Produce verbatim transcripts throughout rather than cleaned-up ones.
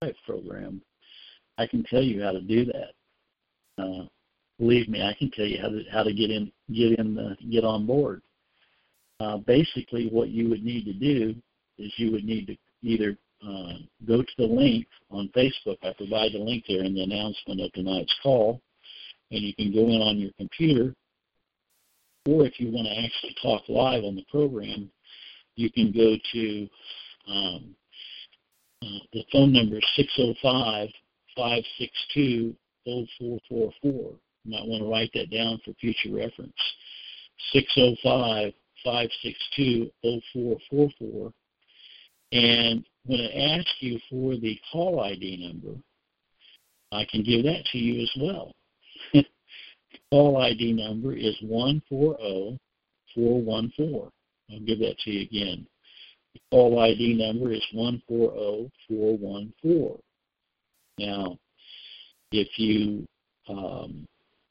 program, I can tell you how to do that. Uh, believe me, I can tell you how to how to get in get in the, get on board. Uh, basically, what you would need to do is you would need to either uh, go to the link on Facebook. I provide the link there in the announcement of tonight's call, and you can go in on your computer. Or if you want to actually talk live on the program, you can go to um, uh, the phone number is six oh five, five six two, oh four four four. You might want to write that down for future reference. six oh five, five six two, oh four four four. And when it asks you for the call I D number, I can give that to you as well. The call I D number is one four zero four one four. I'll give that to you again. The call I D number is one four zero four one four. Now, if you, um,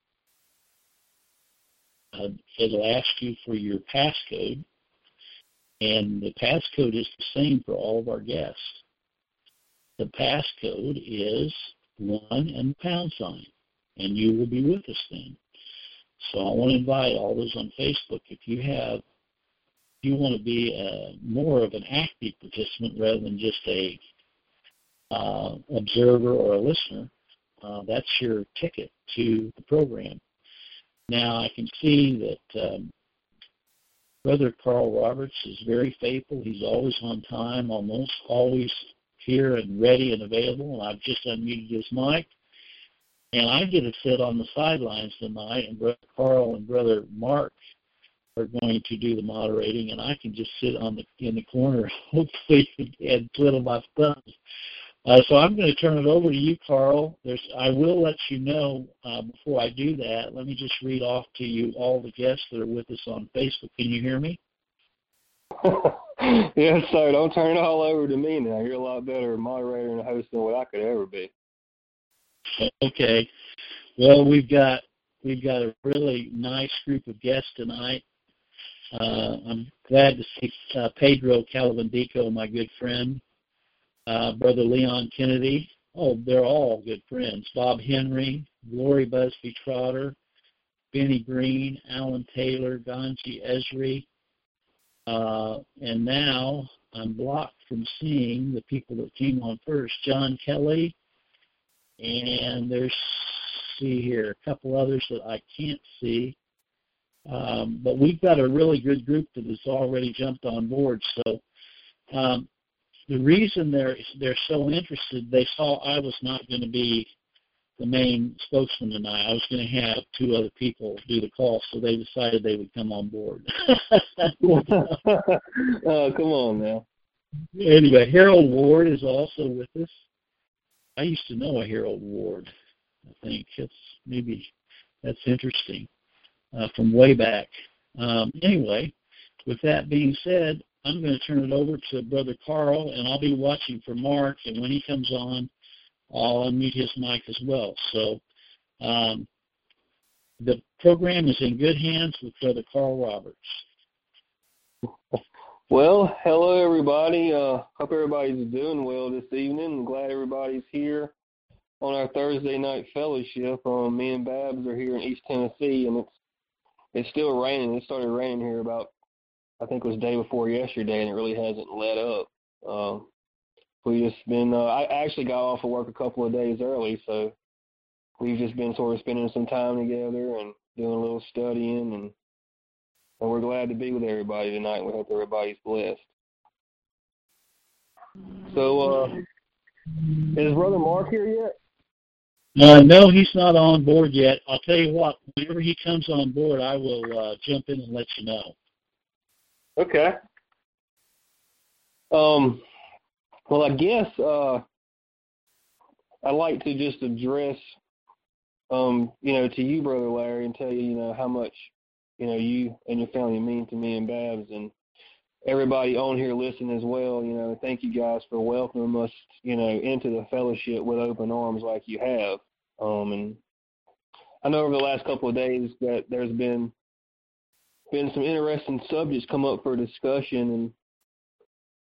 uh, it'll ask you for your passcode, and the passcode is the same for all of our guests. The passcode is one and the pound sign, and you will be with us then. So I want to invite all those on Facebook, if you have, if you want to be a, more of an active participant rather than just a uh, observer or a listener, uh, that's your ticket to the program. Now I can see that um, Brother Carl Roberts is very faithful. He's always on time, almost always here and ready and available, and I've just unmuted his mic. And I get to sit on the sidelines tonight, and Brother Carl and Brother Mark are going to do the moderating, and I can just sit on the in the corner, hopefully, and twiddle my thumbs. Uh, so I'm going to turn it over to you, Carl. There's, I will let you know uh, before I do that. Let me just read off to you all the guests that are with us on Facebook. Can you hear me? Yes, sir. Don't turn it all over to me now. You're a lot better moderator and host than what I could ever be. Okay. Well, we've got we've got a really nice group of guests tonight. Uh, I'm glad to see uh, Pedro Calabandico, my good friend, uh, Brother Leon Kennedy. Oh, they're all good friends. Bob Henry, Glory Busby Trotter, Benny Green, Alan Taylor, Ganji Esri. Uh, and now I'm blocked from seeing the people that came on first. John Kelly, and there's, see here, a couple others that I can't see. Um, but we've got a really good group that has already jumped on board. So um, the reason they're they're so interested, they saw I was not going to be the main spokesman tonight. I was going to have two other people do the call, so they decided they would come on board. Oh, come on now. Anyway, Harold Ward is also with us. I used to know a Harold Ward. I think it's maybe that's interesting uh, from way back. Um, anyway, with that being said, I'm going to turn it over to Brother Carl, and I'll be watching for Mark, and when he comes on, I'll unmute his mic as well. So um, the program is in good hands with Brother Carl Roberts. Well, hello, everybody. Uh, hope everybody's doing well this evening. I'm glad everybody's here on our Thursday night fellowship. Um, me and Babs are here in East Tennessee, and it's it's still raining. It started raining here about, I think it was the day before yesterday, and it really hasn't let up. Um, we just been, uh, I actually got off of work a couple of days early, so we've just been sort of spending some time together and doing a little studying, and, and we're glad to be with everybody tonight. We hope everybody's blessed. So, uh, is Brother Mark here yet? Uh, no, he's not on board yet. I'll tell you what, whenever he comes on board, I will uh, jump in and let you know. Okay. Um. Well, I guess uh, I'd like to just address, um, you know, to you, Brother Larry, and tell you, you know, how much, you know, you and your family mean to me and Babs, and everybody on here listening as well. You know, thank you guys for welcoming us, you know, into the fellowship with open arms like you have. Um, and I know over the last couple of days that there's been been some interesting subjects come up for discussion, and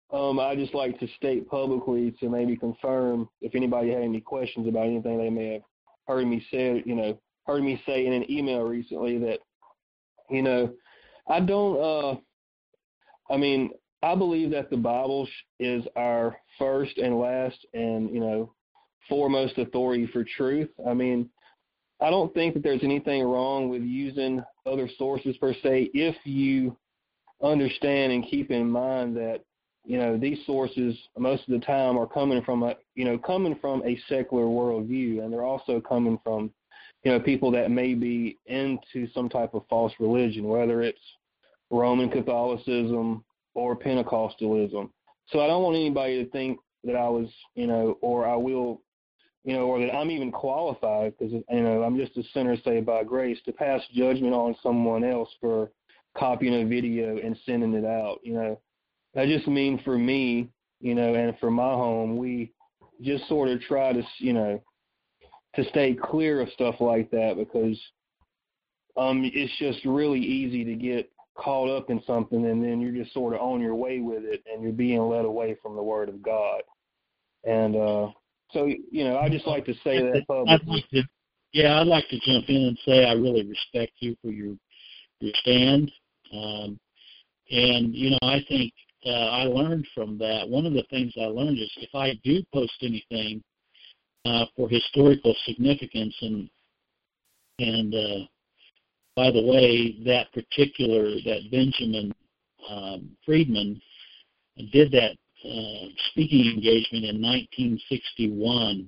Um, I just like to state publicly to maybe confirm if anybody had any questions about anything they may have heard me say, you know, heard me say in an email recently that, you know, I don't, uh, I mean, I believe that the Bible is our first and last and, you know, foremost authority for truth. I mean, I don't think that there's anything wrong with using other sources per se if you understand and keep in mind that, you know, these sources most of the time are coming from a, you know, coming from a secular worldview, and they're also coming from, you know, people that may be into some type of false religion, whether it's Roman Catholicism or Pentecostalism. So I don't want anybody to think that I was, you know, or I will, you know, or that I'm even qualified, because, you know, I'm just a sinner saved by grace, to pass judgment on someone else for copying a video and sending it out, you know. I just mean for me, you know, and for my home, we just sort of try to, you know, to stay clear of stuff like that, because um, it's just really easy to get caught up in something, and then you're just sort of on your way with it, and you're being led away from the Word of God. And uh, so, you know, I just like to say that publicly. I'd like to, yeah, I'd like to jump in and say I really respect you for your your stand. Um, and, you know, I think uh, I learned from that. One of the things I learned is if I do post anything uh, for historical significance, and, and uh, by the way, that particular, that Benjamin um, Friedman did that uh, speaking engagement in nineteen sixty-one,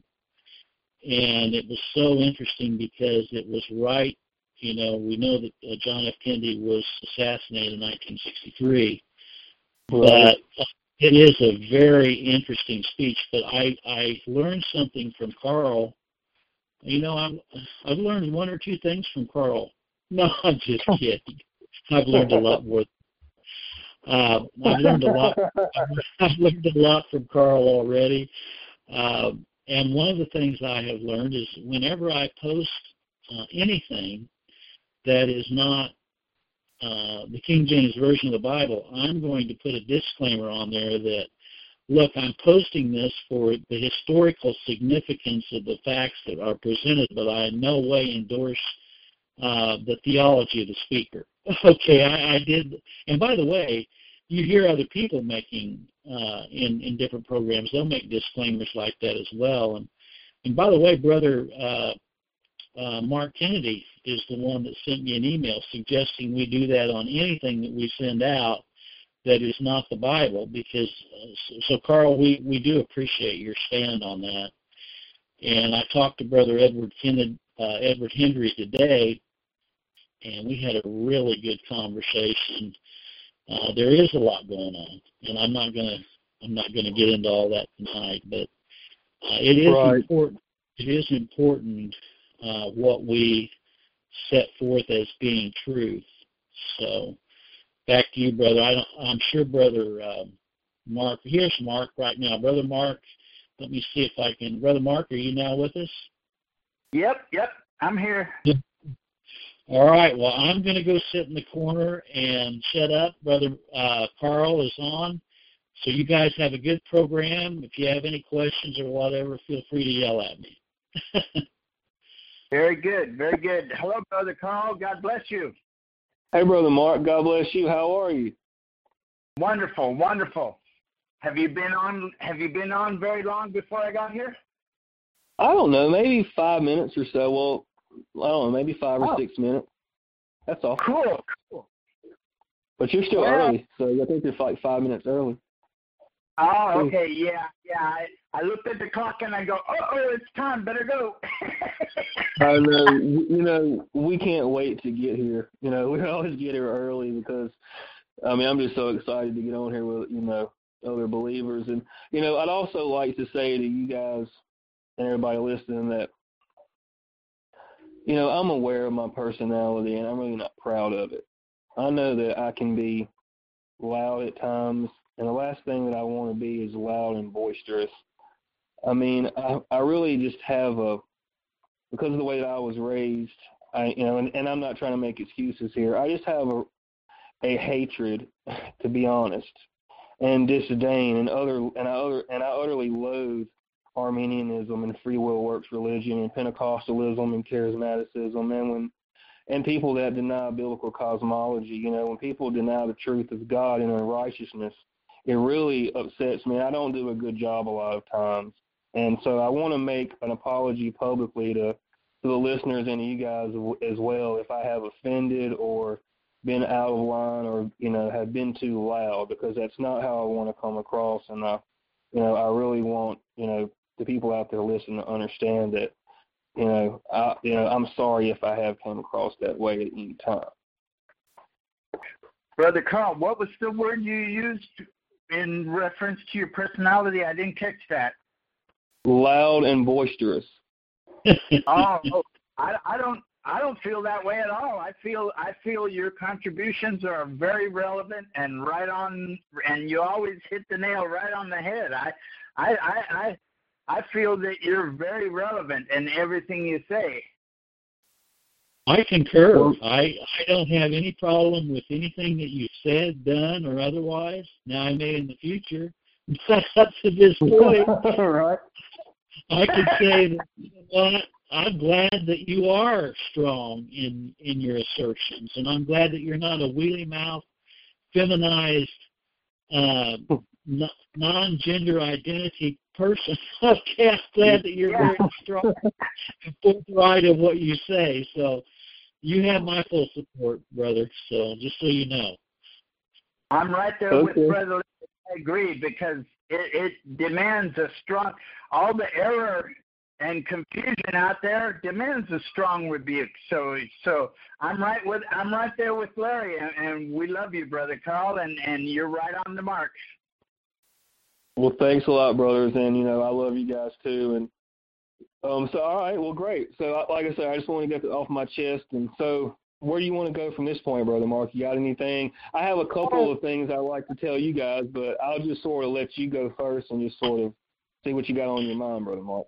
and it was so interesting because it was right, you know, we know that uh, John F. Kennedy was assassinated in nineteen sixty-three, Right. but it is a very interesting speech. But I, I learned something from Carl. You know, I'm, I've learned one or two things from Carl. No, I'm just kidding. I've learned a lot more. Uh, I've learned a lot. I've learned a lot from Carl already. Uh, and one of the things I have learned is whenever I post uh, anything that is not uh, the King James Version of the Bible, I'm going to put a disclaimer on there that, look, I'm posting this for the historical significance of the facts that are presented, but I in no way endorse uh, the theology of the speaker. Okay, I, I did. And by the way, you hear other people making, uh, in, in different programs, they'll make disclaimers like that as well. And, and by the way, Brother uh, uh, Mark Kennedy is the one that sent me an email suggesting we do that on anything that we send out that is not the Bible, because, uh, so, so Carl, we, we do appreciate your stand on that. And I talked to Brother Edward Kennedy, uh, Edward Hendry today, and we had a really good conversation. Uh, there is a lot going on, and I'm not gonna I'm not gonna get into all that tonight, but uh, it is Right. important. It is important uh, what we set forth as being truth. So, back to you, brother. I don't, I'm sure, Brother uh, Mark. Here's Mark right now, Brother Mark. Let me see if I can. Brother Mark, are you now with us? Yep, yep, I'm here. All right, well, I'm going to go sit in the corner and shut up. Brother uh, Carl is on. So you guys have a good program. If you have any questions or whatever, feel free to yell at me. Very good, very good. Hello, Brother Carl. God bless you. Hey, Brother Mark. God bless you. How are you? Wonderful, wonderful. Have you been on? Have you been on very long before I got here? I don't know, maybe five minutes or so. Well, I don't know, maybe five or oh. six minutes. That's all. Cool, cool. But you're still well, early, so I think you're like five minutes early. Oh, okay, yeah, yeah. I, I looked at the clock and I go, oh, oh it's time, better go. I know, you know, we can't wait to get here. You know, we always get here early because, I mean, I'm just so excited to get on here with, you know, other believers. And, you know, I'd also like to say to you guys and everybody listening that, you know, I'm aware of my personality and I'm really not proud of it. I know that I can be loud at times, and the last thing that I want to be is loud and boisterous. I mean, I, I really just have a, because of the way that I was raised, I, you know, and, and I'm not trying to make excuses here. I just have a, a hatred, to be honest. and disdain and other and I other and I utterly loathe Arminianism and free will works religion and Pentecostalism and charismaticism, and when and people that deny biblical cosmology. You know, when people deny the truth of God and their righteousness, it really upsets me. I don't do a good job a lot of times, and so I want to make an apology publicly to to the listeners and to you guys as well if I have offended or been out of line or, you know, have been too loud, because that's not how I want to come across. And I, you know, I really want, you know, the people out there listening to understand that, you know, I, you know, I'm sorry if I have come across that way at any time. Brother Carl, what was the word you used in reference to your personality? I didn't catch that. Loud and boisterous. oh, I, I don't. I don't feel that way at all. I feel I feel your contributions are very relevant and right on, and you always hit the nail right on the head. I I I I, I feel that you're very relevant in everything you say. I concur. I I don't have any problem with anything that you've said, done, or otherwise. Now I may in the future, but up to this point, right. I can say that, you know what, I'm glad that you are strong in, in your assertions, and I'm glad that you're not a wheelie-mouthed, feminized, uh, non-gender identity person. I'm glad that you're very strong and forthright of what you say. So you have my full support, brother, so just so you know. I'm right there okay. with Brother Lee. I agree, because it, it demands a strong, all the error and confusion out there demands a strong rebuke. So, so I'm right with I'm right there with Larry, and, and we love you, Brother Carl, and, and you're right on the mark. Well, thanks a lot, brothers, and you know I love you guys too. And um, so all right, well, great. So, like I said, I just want to get it off my chest. And so, where do you want to go from this point, Brother Mark? You got anything? I have a couple of things I'd like to tell you guys, but I'll just sort of let you go first and just sort of see what you got on your mind, Brother Mark.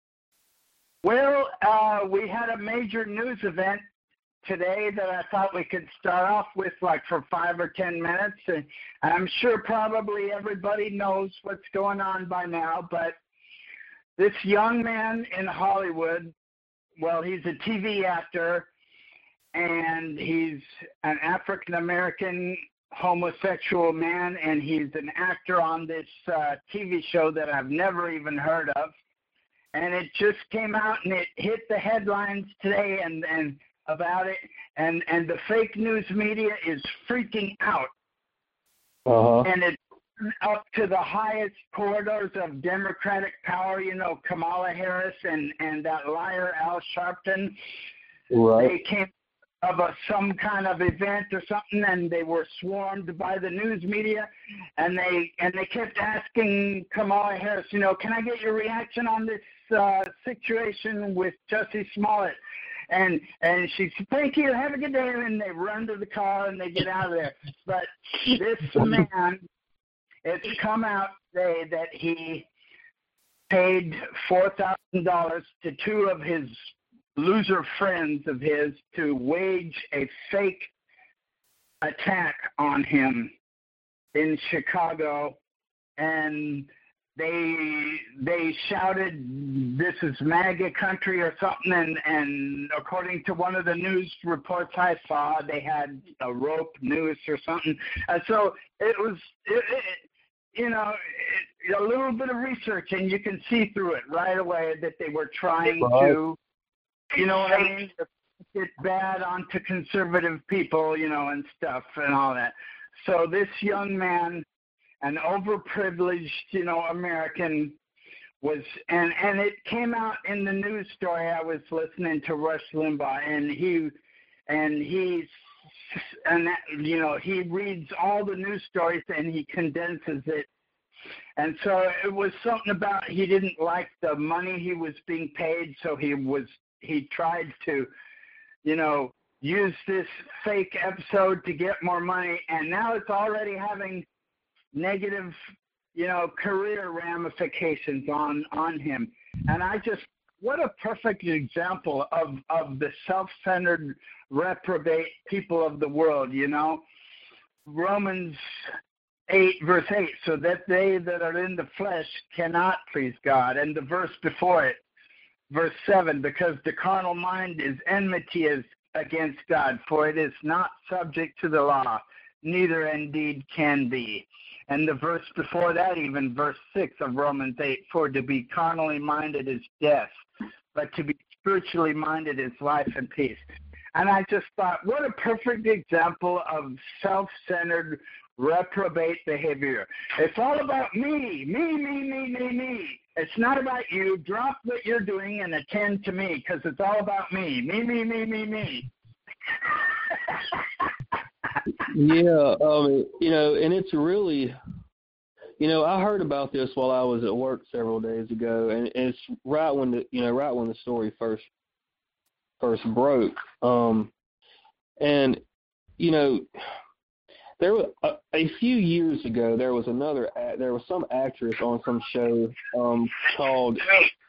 Well, uh, we had a major news event today that I thought we could start off with, like for five or ten minutes. And I'm sure probably everybody knows what's going on by now, but this young man in Hollywood, well, he's a T V actor, and he's an African-American homosexual man, and he's an actor on this uh, T V show that I've never even heard of. And it just came out, and it hit the headlines today and, and about it, and, and the fake news media is freaking out. Uh-huh. And it's up to the highest corridors of Democratic power, you know, Kamala Harris and, and that liar Al Sharpton. Right. They came of a, some kind of event or something, and they were swarmed by the news media, and they and they kept asking Kamala Harris, you know, can I get your reaction on this uh, situation with Jussie Smollett? And and she said, thank you, have a good day, and they run to the car and they get out of there. But this man, it's come out today that he paid four thousand dollars to two of his loser friends of his to wage a fake attack on him in Chicago, and they they shouted, this is MAGA country or something, and, and according to one of the news reports I saw, they had a rope noose or something. And so it was, it, it, you know, it, a little bit of research, and you can see through it right away that they were trying to, you know what I mean, get bad onto conservative people, you know, and stuff and all that. So this young man, an overprivileged, you know, American, was, and, and it came out in the news story. I was listening to Rush Limbaugh, and he, and he, and you know, he reads all the news stories and he condenses it. And so it was something about he didn't like the money he was being paid, so he was he tried to, you know, use this fake episode to get more money, and now it's already having negative, you know, career ramifications on, on him. And I just, what a perfect example of, of the self-centered, reprobate people of the world, you know. Romans eight, verse eight, so that they that are in the flesh cannot please God. And the verse before it, verse seven, because the carnal mind is enmity against God, for it is not subject to the law, neither indeed can be. And the verse before that, even verse six of Romans eight, for to be carnally minded is death, but to be spiritually minded is life and peace. And I just thought, what a perfect example of self-centered, reprobate behavior. It's all about me, me, me, me, me, me. It's not about you. Drop what you're doing and attend to me, because it's all about me, me, me, me, me, me. Yeah, um, you know, and it's really, you know, I heard about this while I was at work several days ago, and it's right when the, you know, right when the story first first broke. Um, and you know, there was a, a few years ago, there was another, there was some actress on some show um, called.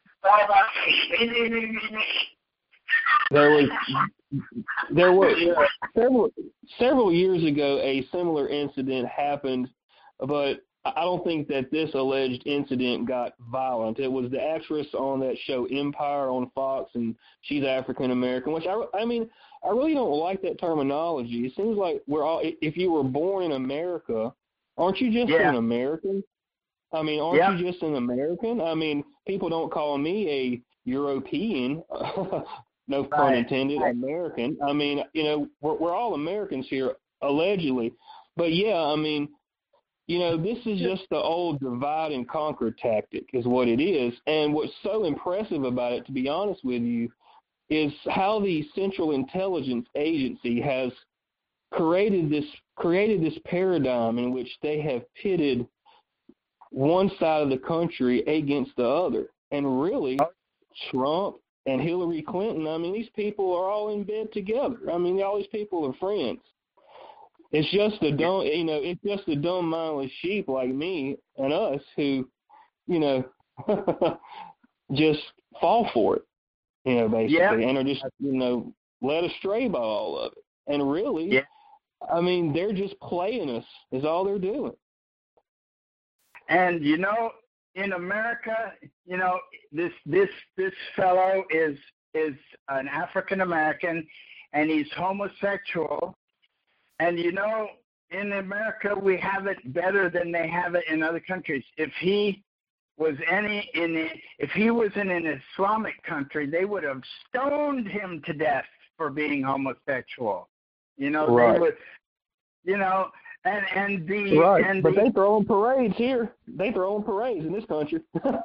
There was there was several several years ago a similar incident happened, but I don't think that this alleged incident got violent. It was the actress on that show Empire on Fox, and she's African American. Which I I mean I really don't like that terminology. It seems like we're all, if you were born in America, aren't you just yeah. an American? I mean, aren't yeah. you just an American? I mean, people don't call me a European. No pun right. intended, right. American. I mean, you know, we're, we're all Americans here, allegedly. But, yeah, I mean, you know, this is just the old divide and conquer tactic is what it is. And what's so impressive about it, to be honest with you, is how the Central Intelligence Agency has created this created this paradigm in which they have pitted one side of the country against the other. And really, Trump and Hillary Clinton, I mean, these people are all in bed together. I mean, all these people are friends. It's just a dumb, you know, it's just a dumb, mindless sheep like me and us who, you know, just fall for it, you know, basically, yeah. and are just, you know, led astray by all of it. And really, yeah. I mean, they're just playing us is all they're doing. And, you know, in America, you know, this this this fellow is is an African American, and he's homosexual. And you know, in America, we have it better than they have it in other countries. If he was any in the, if he was in an Islamic country, they would have stoned him to death for being homosexual. You know, right. they would, you know. And and the right, and but the, they throwing parades here. They throwing parades in this country.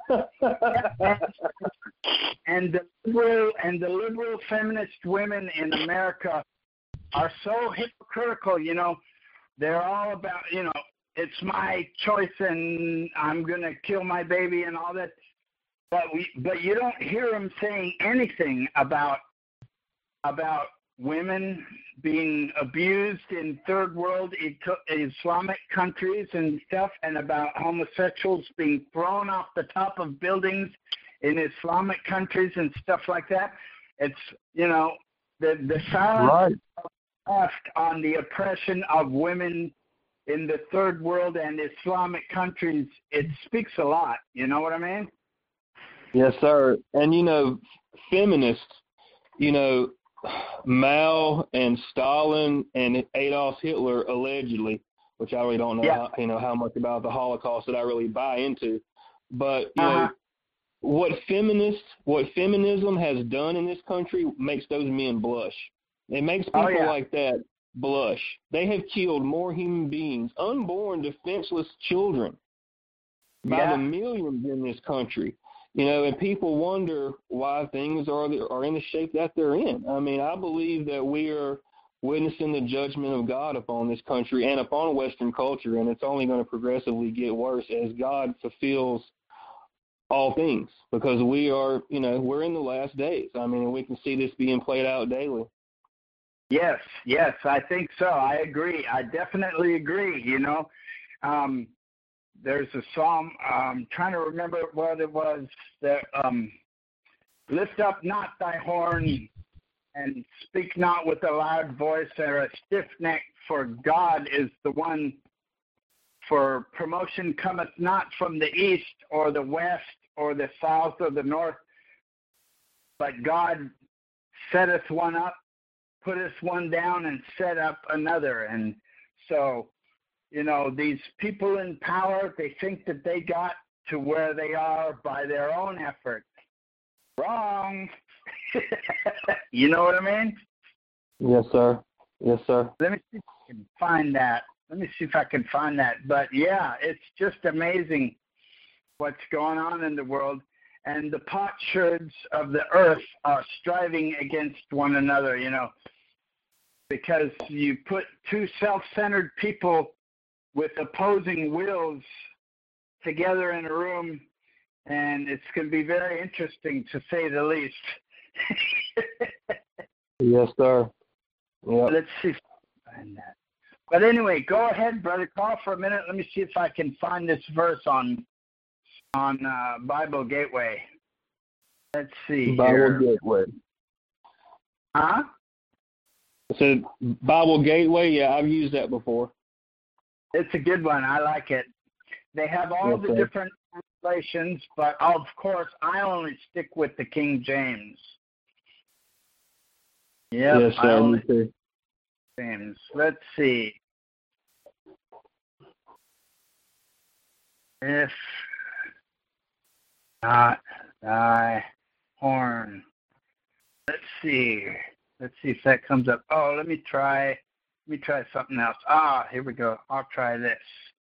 and the liberal and the liberal feminist women in America are so hypocritical. You know, they're all about, you know, it's my choice and I'm gonna kill my baby and all that. But we but you don't hear them saying anything about about women being abused in third world Islamic countries and stuff, and about homosexuals being thrown off the top of buildings in Islamic countries and stuff like that. It's, you know, the the silence right. left on the oppression of women in the third world and Islamic countries, it speaks a lot. You know what I mean? Yes, sir. And, you know, feminists, you know, Mao and Stalin and Adolf Hitler, allegedly, which I really don't know, yeah. how, you know, how much about the Holocaust that I really buy into. But, you uh-huh. know, what feminists, what feminism has done in this country makes those men blush. It makes people oh, yeah. like that blush. They have killed more human beings, unborn, defenseless children, by yeah. the millions in this country. You know, and people wonder why things are are in the shape that they're in. I mean, I believe that we are witnessing the judgment of God upon this country and upon Western culture, and it's only going to progressively get worse as God fulfills all things, because we are, you know, we're in the last days. I mean, we can see this being played out daily. Yes, yes, I think so. I agree. I definitely agree, you know. Um, there's a psalm, I'm trying to remember what it was, that um, lift up not thy horn and speak not with a loud voice or a stiff neck, for God is the one For promotion cometh not from the east or the west or the south or the north, but God setteth one up, putteth one down, and set up another. And so, you know, these people in power, they think that they got to where they are by their own effort. Wrong. You know what I mean? Yes, sir. Yes, sir. Let me see if I can find that. Let me see if I can find that. But, yeah, it's just amazing what's going on in the world. And the potsherds of the earth are striving against one another, you know, because you put two self-centered people with opposing wills together in a room, and it's going to be very interesting, to say the least. Yes, sir. Yep. Let's see if I can find that. But anyway, go ahead, Brother Carl, for a minute. Let me see if I can find this verse on on uh, Bible Gateway. Let's see Bible here. Gateway. Huh? I said Bible Gateway. Yeah, I've used that before. It's a good one. I like it. They have all Yes, the sir. different translations, but of course, I only stick with the King James. Yep, Yes, I sir. only Me too. James. Let's see. If not thy horn. Let's see. Let's see if that comes up. Oh, let me try. Let me try something else. Ah, here we go. I'll try this.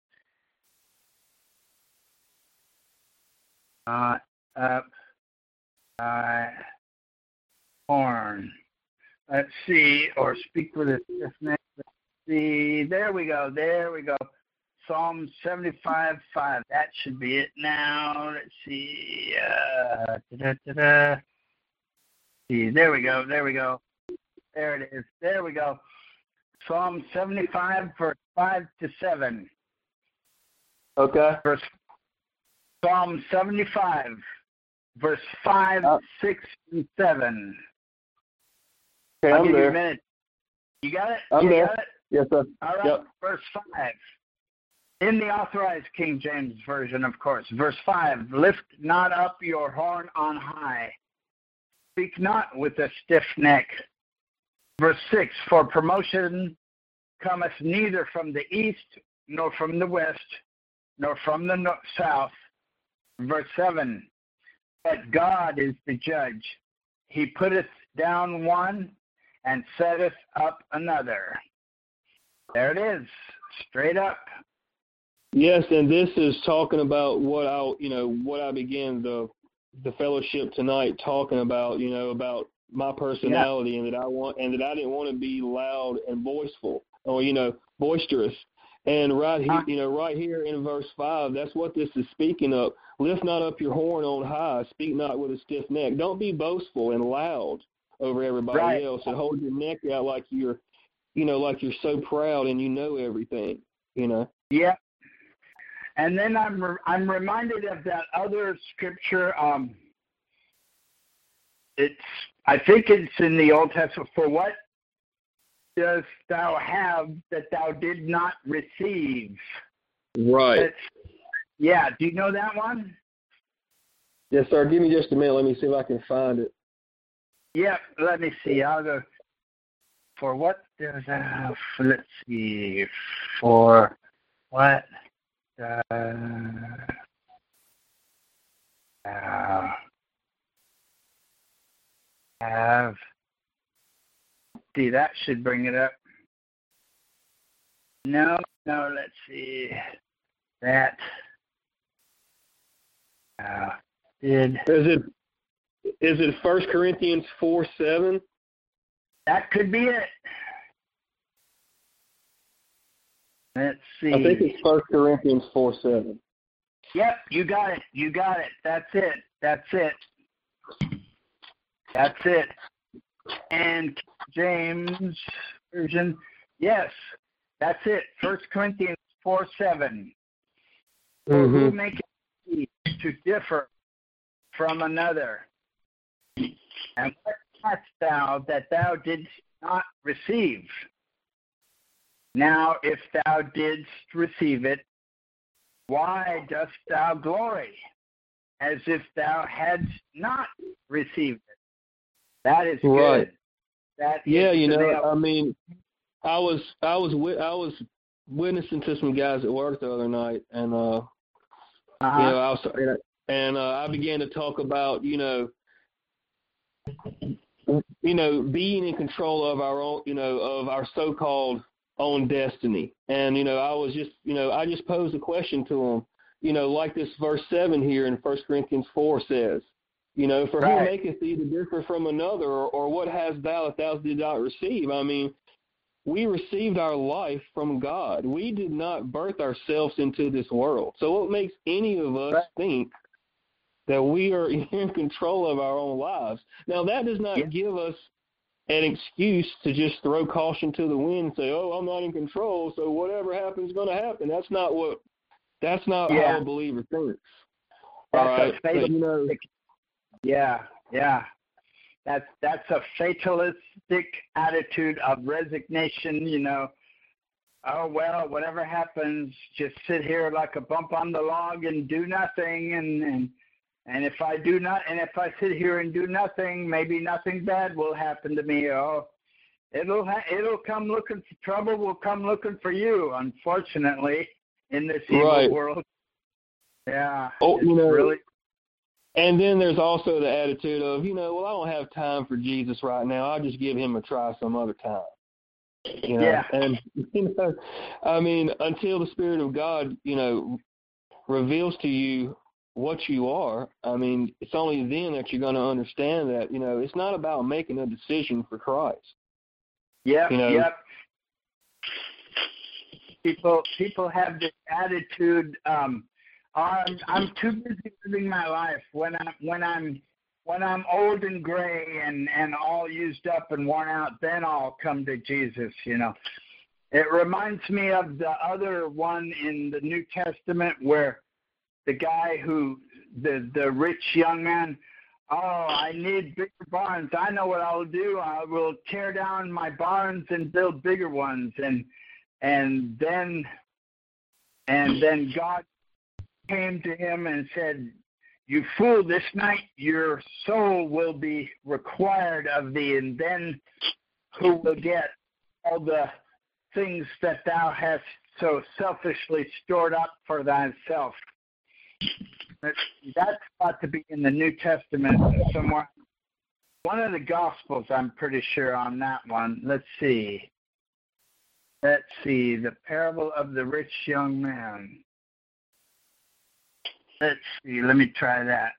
Not up thy horn. Let's see. Or speak with a stiff neck. Let's see. There we go. There we go. Psalm seventy-five five. That should be it now. Let's see. Uh, da-da-da-da. See, there we go. There we go. There it is. There we go. Psalm seventy-five, verse five to seven. Okay. Verse Psalm seventy-five, verse five, Uh, six, and seven. Okay, I'll I'm give you a there. minute. You got it? I'm you there. got it? Yes, sir. All right. Yep. Verse five. In the Authorized King James Version, of course. Verse five. Lift not up your horn on high. Speak not with a stiff neck. Verse six. For promotion cometh neither from the east, nor from the west, nor from the no- south. Verse seven. But God is the judge. He putteth down one and setteth up another. There it is. Straight up. Yes, and this is talking about what I, you know, what I began the the fellowship tonight talking about, you know, about my personality, yeah. and that I want, and that I didn't want to be loud and boisterful, or you know, boisterous. And right here, you know, right here in verse five, that's what this is speaking of. Lift not up your horn on high. Speak not with a stiff neck. Don't be boastful and loud over everybody right. else, and hold your neck out like you're, you know, like you're so proud and you know everything. You know. Yeah. And then I'm re- I'm reminded of that other scripture. Um, it's I think it's in the Old Testament. For what dost thou have that thou did not receive? Right. It's, yeah. Do you know that one? Yes, sir. Give me just a minute. Let me see if I can find it. Yep. Let me see. I'll go. For what does thou? Let's see. For what? Uh, uh, have see that should bring it up. No, no. Let's see that. Uh, did is it is it First Corinthians four seven? That could be it. Let's see. I think it's First Corinthians four seven. Yep, you got it. You got it. That's it. That's it. That's it. And James Version, yes, that's it. First Corinthians four seven. For Mm-hmm. who maketh thee to differ from another? And what hast thou that thou didst not receive? Now, if thou didst receive it, why dost thou glory, as if thou hadst not received it? That is Right. good. That Yeah, is you the know, nail. I mean, I was I was wi- I was witnessing to some guys at work the other night, and uh, Uh-huh. you know, I was and uh, I began to talk about, you know, you know, being in control of our own, you know, of our so-called own destiny. And, you know, I was just, you know, I just posed a question to them, you know, like this verse seven here in First Corinthians four says, you know, for Right. who maketh thee to differ from another, or, or what hast thou that thou did not receive? I mean, we received our life from God. We did not birth ourselves into this world. So what makes any of us Right. think that we are in control of our own lives? Now, that does not Yeah. give us an excuse to just throw caution to the wind and say, oh, I'm not in control, so whatever happens is going to happen. That's not what, that's not Yeah. how a believer thinks. That's All right? a But, fatal, you know, yeah, yeah. That's that's a fatalistic attitude of resignation, you know. Oh well, whatever happens, just sit here like a bump on the log and do nothing, and and and if I do not, and if I sit here and do nothing, maybe nothing bad will happen to me. Oh, it'll ha- it'll come looking for trouble. Will come looking for you. Unfortunately, in this evil Right. world. Yeah. Oh, it's you know, really. and then there's also the attitude of, you know, well, I don't have time for Jesus right now. I'll just give him a try some other time. You know, Yeah. and, you know, I mean, until the Spirit of God, you know, reveals to you what you are, I mean, it's only then that you're going to understand that, you know, it's not about making a decision for Christ. Yep. You know? Yep. People people have this attitude. Um, I'm I'm too busy living my life. When I'm when I'm when I'm old and gray and and all used up and worn out, then I'll come to Jesus. You know, it reminds me of the other one in the New Testament where the guy who the the rich young man. Oh, I need bigger barns. I know what I'll do. I will tear down my barns and build bigger ones. And and then and then God came to him and said, you fool, this night your soul will be required of thee, and then who will get all the things that thou hast so selfishly stored up for thyself? That's got to be in the New Testament somewhere. One of the Gospels, I'm pretty sure, on that one. Let's see. Let's see. The parable of the rich young man. Let's see. Let me try that.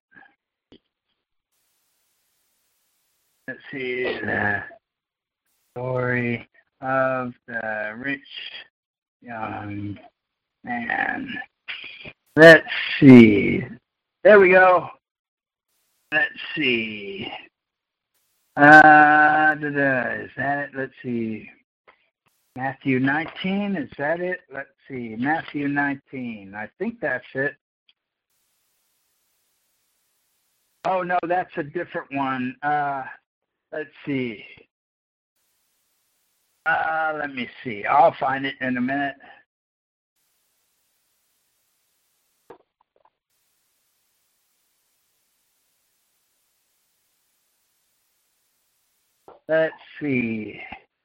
Let's see. The story of the rich young man. Let's see. There we go. Let's see. Uh, da-da. Is that it? Let's see. Matthew nineteen, is that it? Let's see. Matthew nineteen. I think that's it. Oh, no, that's a different one. Uh, let's see. Uh, let me see. I'll find it in a minute. Let's see.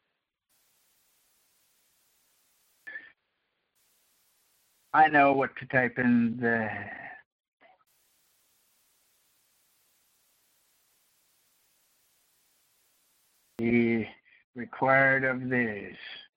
I know what to type in the... The required of this.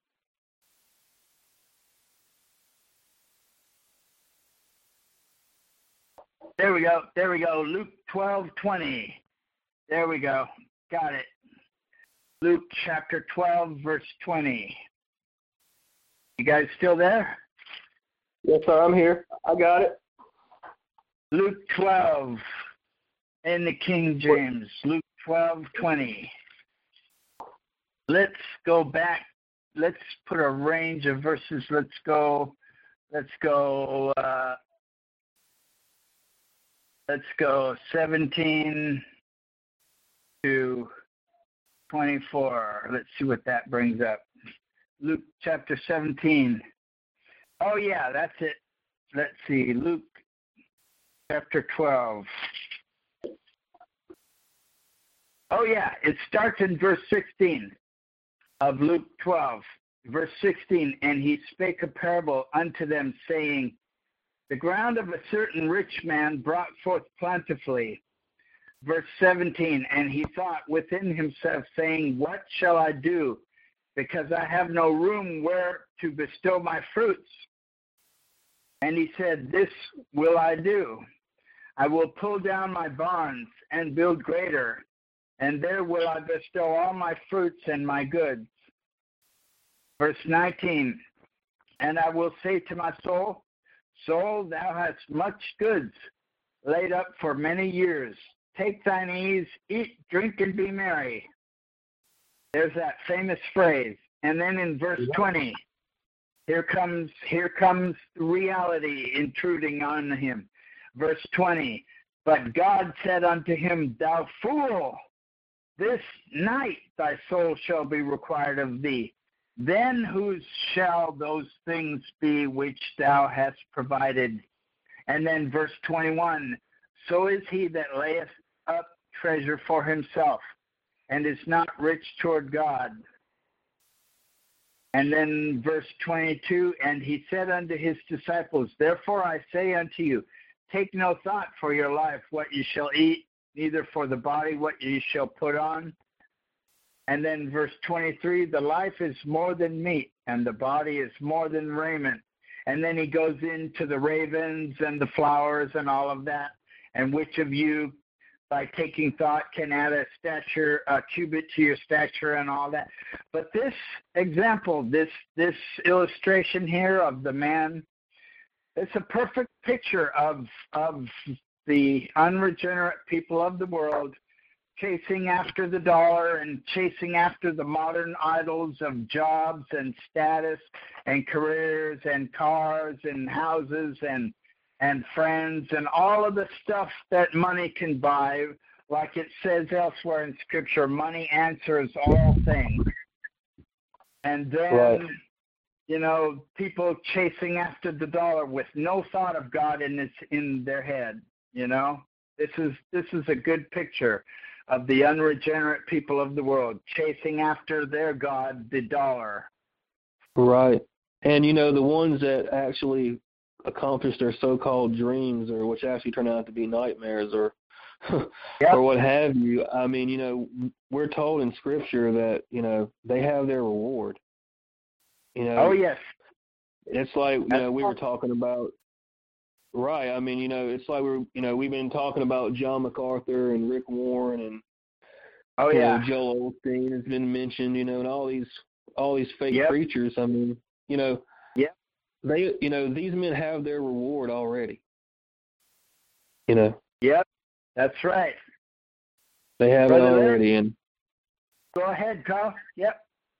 There we go. There we go. Luke twelve twenty. There we go. Got it. Luke chapter twelve, verse twenty. You guys still there? Yes, sir, I'm here. I got it. Luke twelve in the King James. Luke twelve twenty. Let's go back. Let's put a range of verses. Let's go. Let's go. Uh, let's go seventeen to twenty-four. Let's see what that brings up. Luke chapter seventeen. Oh yeah, that's it. let's see, Luke chapter twelve. Oh, yeah, it starts in verse sixteen of Luke twelve. Verse sixteen, and he spake a parable unto them, saying, the ground of a certain rich man brought forth plentifully. Verse seventeen, and he thought within himself, saying, what shall I do? Because I have no room where to bestow my fruits. And he said, this will I do. I will pull down my barns and build greater, and there will I bestow all my fruits and my goods. Verse nineteen, and I will say to my soul, soul, thou hast much goods laid up for many years. Take thine ease, eat, drink, and be merry. There's that famous phrase. And then in verse twenty, here comes here comes reality intruding on him. Verse twenty, but God said unto him, thou fool, this night thy soul shall be required of thee. Then whose shall those things be which thou hast provided? And then verse twenty-one, so is he that layeth up treasure for himself, and is not rich toward God. And then verse twenty-two, and he said unto his disciples, therefore I say unto you, take no thought for your life, what ye shall eat, neither for the body what ye shall put on. And then verse twenty-three, the life is more than meat, and the body is more than raiment. And then he goes into the ravens and the flowers and all of that. And which of you, by taking thought, can add a stature, a cubit to your stature and all that. But this example, this this illustration here of the man, it's a perfect picture of of the unregenerate people of the world chasing after the dollar and chasing after the modern idols of jobs and status and careers and cars and houses and and friends and all of the stuff that money can buy. Like it says elsewhere in Scripture, money answers all things. And then, right. you know, people chasing after the dollar with no thought of God in this, in their head, you know. This is this is a good picture of the unregenerate people of the world chasing after their God, the dollar. Right. And, you know, the ones that actually accomplish their so-called dreams, or which actually turn out to be nightmares, or yep. or what have you. I mean, you know, we're told in Scripture that, you know, they have their reward. You know. Oh, yes. It's like, you That's know, we were talking about, right, I mean, you know, it's like we're, you know, we've been talking about John MacArthur and Rick Warren and oh, yeah. know, Joel Osteen has been mentioned, you know, and all these, all these fake yep. preachers. I mean, you know, yeah. They, you know, these men have their reward already. You know. Yep, that's right. They have Brother it already. And go ahead, Carl. Yep.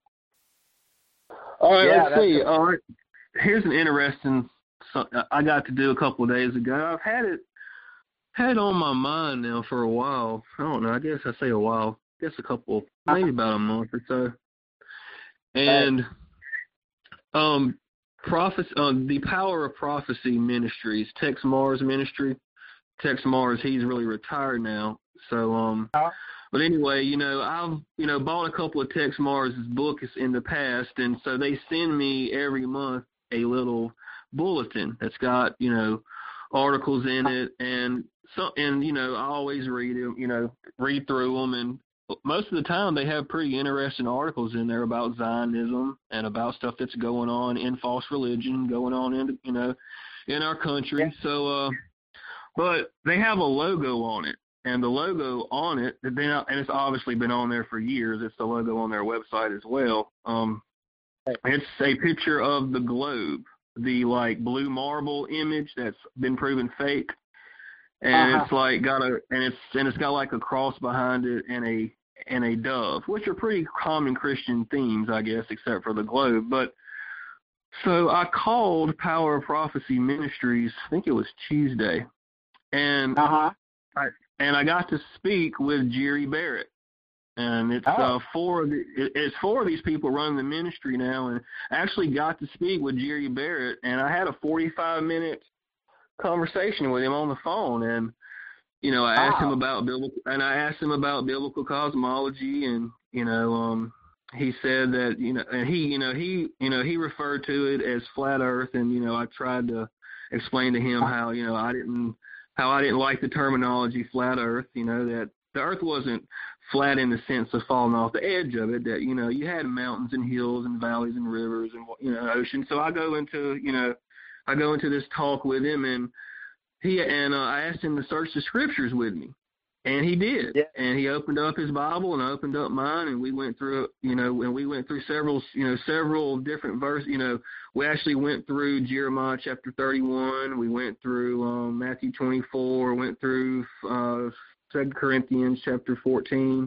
All right, yeah, let's see. A- All right, here's an interesting. I got to do a couple of days ago. I've had it, had it on my mind now for a while. I don't know. I guess I say a while. I guess a couple, maybe about a month or so. And um. Prophecy, uh, the Power of Prophecy Ministries, Tex Mars Ministry. Tex Mars, he's really retired now. So, um, but anyway, you know, I've, you know, bought a couple of Tex Mars' books in the past, and so they send me every month a little bulletin that's got, you know, articles in it, and so, and you know, I always read them, you know, read through them, and most of the time they have pretty interesting articles in there about Zionism and about stuff that's going on in false religion, going on in, you know, in our country. Yeah. So, uh, but they have a logo on it, and the logo on it, and it's obviously been on there for years. It's the logo on their website as well. Um, it's a picture of the globe, the like blue marble image that's been proven fake. And uh-huh. it's like got a, and it's and it's got like a cross behind it and a and a dove, which are pretty common Christian themes, I guess, except for the globe. But so I called Power of Prophecy Ministries. I think it was Tuesday, and uh-huh. I and I got to speak with Jerry Barrett, and it's oh. uh, four of the, it's four of these people running the ministry now, and I actually got to speak with Jerry Barrett, and I had a forty-five minute conversation with him on the phone, and you know, I asked Wow. him about biblical, and I asked him about biblical cosmology, and you know, um, he said that you know, and he, you know, he, you know, he referred to it as flat Earth, and you know, I tried to explain to him how you know I didn't, how I didn't like the terminology flat Earth, you know, that the Earth wasn't flat in the sense of falling off the edge of it, that you know, you had mountains and hills and valleys and rivers and you know, oceans. So I go into, you know, I go into this talk with him, and He and uh, I asked him to search the scriptures with me, and he did. Yeah. And he opened up his Bible, and I opened up mine, and we went through, you know, and we went through several, you know, several different verses. You know, we actually went through Jeremiah chapter thirty-one. We went through um, Matthew twenty-four. Went through uh, Second Corinthians chapter fourteen,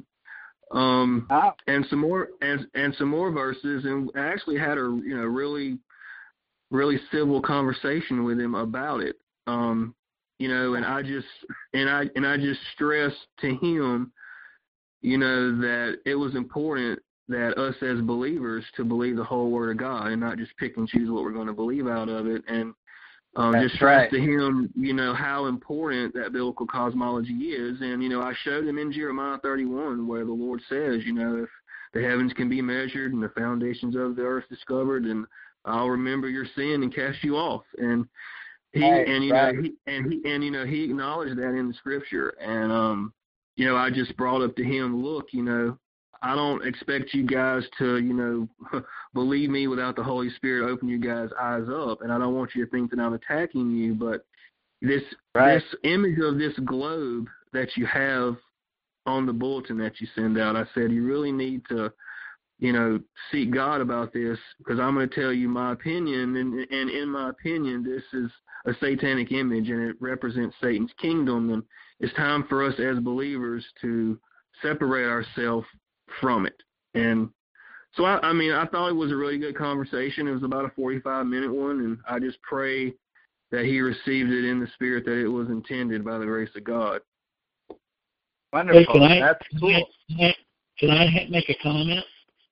um, Wow. and some more, and and some more verses. And I actually had a, you know, really, really civil conversation with him about it. Um, You know, and I just and I and I just stressed to him, you know, that it was important that us as believers to believe the whole Word of God and not just pick and choose what we're going to believe out of it. And um, That's just stressed right. to him, you know, how important that biblical cosmology is. And you know, I showed him in Jeremiah thirty-one where the Lord says, you know, if the heavens can be measured and the foundations of the earth discovered, and I'll remember your sin and cast you off. And He Right, and you right. know he and he and you know he acknowledged that in the scripture, and um, you know I just brought up to him, look, you know, I don't expect you guys to, you know, believe me without the Holy Spirit open you guys' eyes up, and I don't want you to think that I'm attacking you, but this Right. this image of this globe that you have on the bulletin that you send out, I said you really need to, you know, seek God about this, because I'm going to tell you my opinion, and and in my opinion, this is a satanic image, and it represents Satan's kingdom, and it's time for us as believers to separate ourselves from it. And so, I, I mean, I thought it was a really good conversation. It was about a forty-five minute one, and I just pray that he received it in the spirit that it was intended by the grace of God. Wonderful. Hey, can I, That's can cool. I, can I, can I ha- make a comment?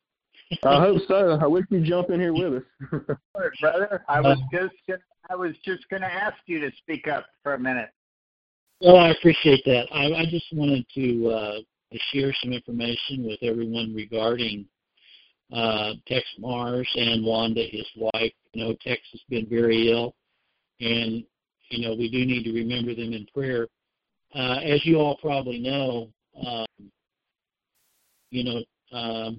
I hope so. I wish you'd jump in here with us. Brother, I was just gonna, I was just going to ask you to speak up for a minute. Well, I appreciate that. I, I just wanted to, uh, to share some information with everyone regarding uh, Tex Mars and Wanda, his wife. You know, Tex has been very ill, and, you know, we do need to remember them in prayer. Uh, as you all probably know, um, you know, um,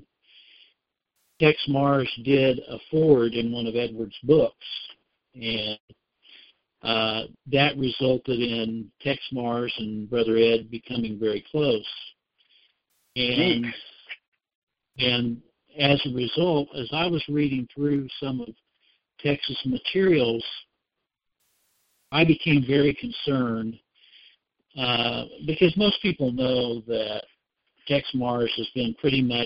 Tex Mars did a foreword in one of Edward's books, and uh, that resulted in Tex Mars and Brother Ed becoming very close. And Neat. and as a result, as I was reading through some of Tex's materials, I became very concerned uh, because most people know that Tex Mars has been pretty much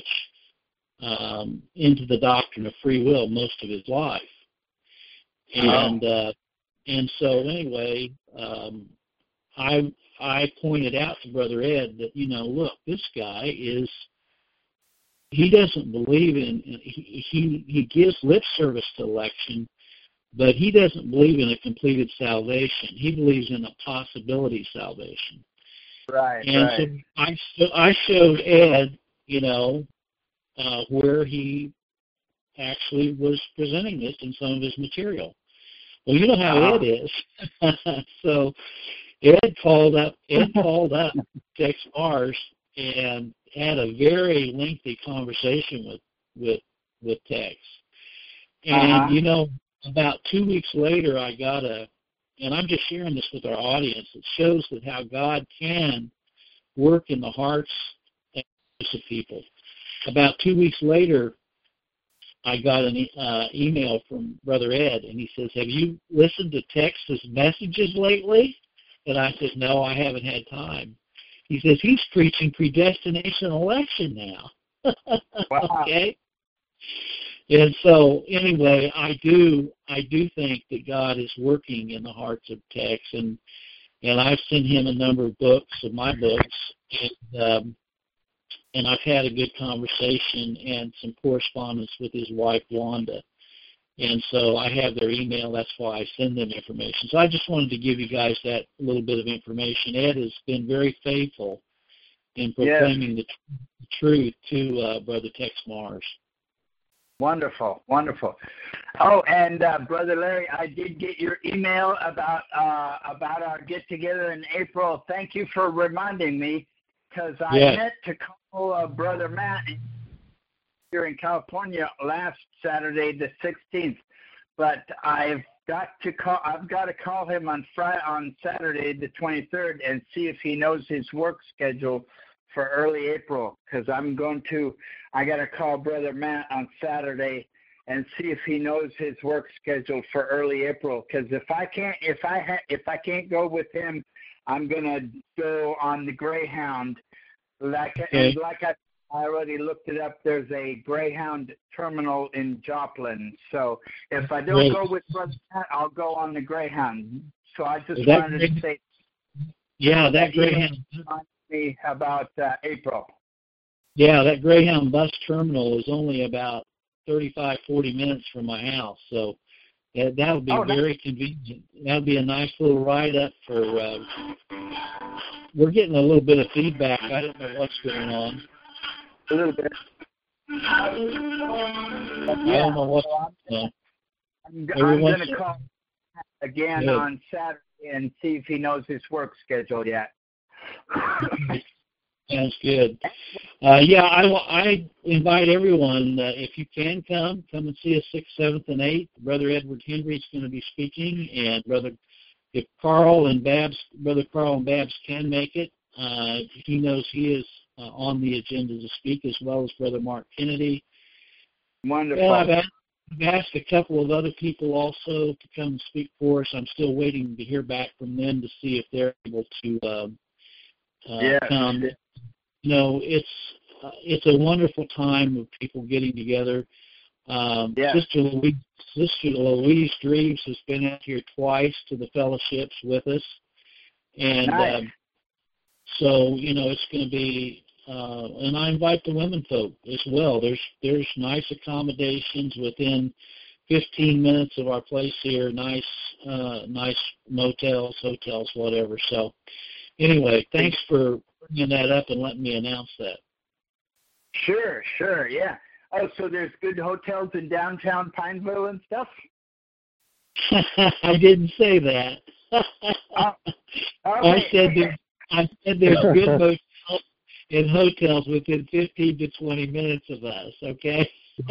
um, into the doctrine of free will most of his life. And uh, and so anyway, um, I I pointed out to Brother Ed that, you know, look, this guy is, he doesn't believe in, he, he, he gives lip service to election, but he doesn't believe in a completed salvation. He believes in a possibility salvation. Right, And right. so I, so I showed Ed, you know, uh, where he actually was presenting this in some of his material. Well, you know how Uh-huh. Ed is. So Ed called up, Ed called up Tex Mars and had a very lengthy conversation with with with Tex. And Uh-huh. you know, about two weeks later, I got a, and I'm just sharing this with our audience. It shows that how God can work in the hearts and lives of people. About two weeks later, I got an e- uh, email from Brother Ed, and he says, "Have you listened to Tex's messages lately?" And I said, "No, I haven't had time." He says, "He's preaching predestination election now." Wow. Okay. And so, anyway, I do, I do think that God is working in the hearts of Tex, and and I've sent him a number of books of my books, and um, and I've had a good conversation and some correspondence with his wife Wanda. And so I have their email. That's why I send them information. So I just wanted to give you guys that little bit of information. Ed has been very faithful in proclaiming yes. the truth to uh, Brother Tex Mars. Wonderful, wonderful. Oh, and uh, Brother Larry, I did get your email about uh, about our get-together in April. Thank you for reminding me, because I yes. meant to call uh, Brother Matt here in California last Saturday, the sixteenth, but I've got to call. I've got to call him on Friday, on Saturday, the twenty-third, and see if he knows his work schedule for early April, because I'm going to. I got to call Brother Matt on Saturday and see if he knows his work schedule for early April. Because if I can't, if I ha- if I can't go with him, I'm gonna go on the Greyhound. Like okay. and like I, I already looked it up. There's a Greyhound terminal in Joplin. So if I don't Great. go with Brother Matt, I'll go on the Greyhound. So I just that wanted great? to say, yeah, that Greyhound. Me about uh, April. Yeah, that Greyhound bus terminal is only about thirty-five, forty minutes from my house, so that, that would be oh, very nice. Convenient. That would be a nice little ride up for, uh, we're getting a little bit of feedback. I don't know what's going on. A little bit. I Yeah. don't know what's going on. I'm, I'm going to call again Good. on Saturday and see if he knows his work schedule yet. Sounds good. Uh, yeah, I, I invite everyone, uh, if you can come, come and see us sixth, seventh, and eighth. Brother Edward Henry is going to be speaking, and Brother, if Carl and Babs, Brother Carl and Babs can make it, uh, he knows he is uh, on the agenda to speak, as well as Brother Mark Kennedy. Wonderful. Well, I've asked, I've asked a couple of other people also to come and speak for us. I'm still waiting to hear back from them to see if they're able to uh, uh, yeah. come. You know, it's uh, it's a wonderful time of people getting together. Um, yeah. Sister Louise, Sister Louise Dreves has been out here twice to the fellowships with us, and nice. uh, so you know it's going to be. Uh, and I invite the women folk as well. There's there's nice accommodations within fifteen minutes of our place here. Nice uh, nice motels, hotels, whatever. So anyway, thanks for bringing that up and letting me announce that. Sure, sure, yeah. Oh, so there's good hotels in downtown Pineville and stuff? I didn't say that. oh, okay. I said there, I said there's good hotels in hotels within fifteen to twenty minutes of us, okay?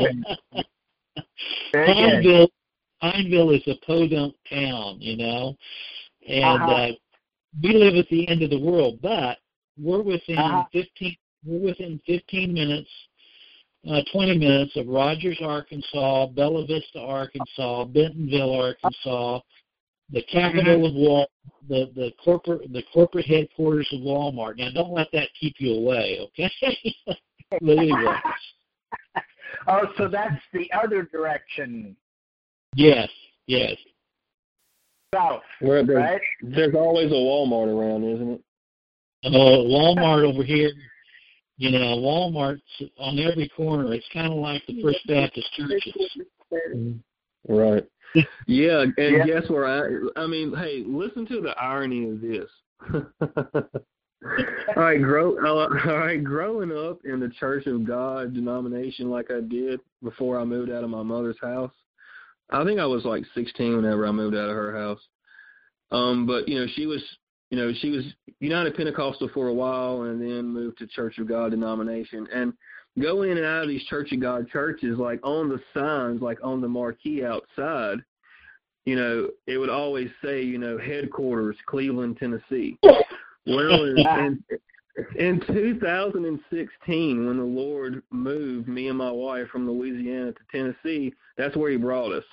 Pineville, Pineville is a podunk town, you know, and uh-huh. uh, we live at the end of the world, but we're within uh-huh. fifteen. We're within fifteen minutes, uh, twenty minutes of Rogers, Arkansas, Bella Vista, Arkansas, Bentonville, Arkansas, the capital of Wal, the the corporate the corporate headquarters of Walmart. Now, don't let that keep you away, okay? But anyway. Oh, so that's the other direction. Yes, yes. South, Where there's, right? There's always a Walmart around, isn't it? Uh, Walmart over here, you know, Walmart's on every corner. It's kind of like the First Baptist churches. Right. Yeah, and yeah. guess where I, I mean, hey, listen to the irony of this. all right, grow, all right, growing up in the Church of God denomination like I did before I moved out of my mother's house, I think I was like sixteen whenever I moved out of her house. Um, but, you know, she was, you know, she was United Pentecostal for a while and then moved to Church of God denomination. And going in and out of these Church of God churches, like on the signs, like on the marquee outside, you know, it would always say, you know, headquarters, Cleveland, Tennessee. Well, in, in two thousand sixteen, when the Lord moved me and my wife from Louisiana to Tennessee, that's where he brought us.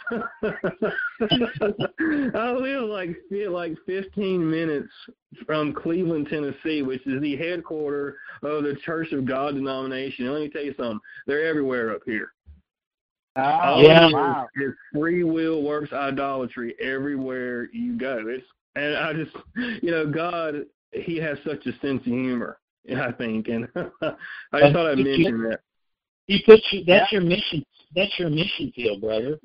I live like like fifteen minutes from Cleveland, Tennessee, which is the headquarters of the Church of God denomination. And let me tell you something, they're everywhere up here. Oh, yeah. Wow. It's free will works idolatry everywhere you go. It's and I just, you know, God, he has such a sense of humor, I think, and I just thought I'd mention that. He puts you, that's yeah. your mission. that's your mission field, brother.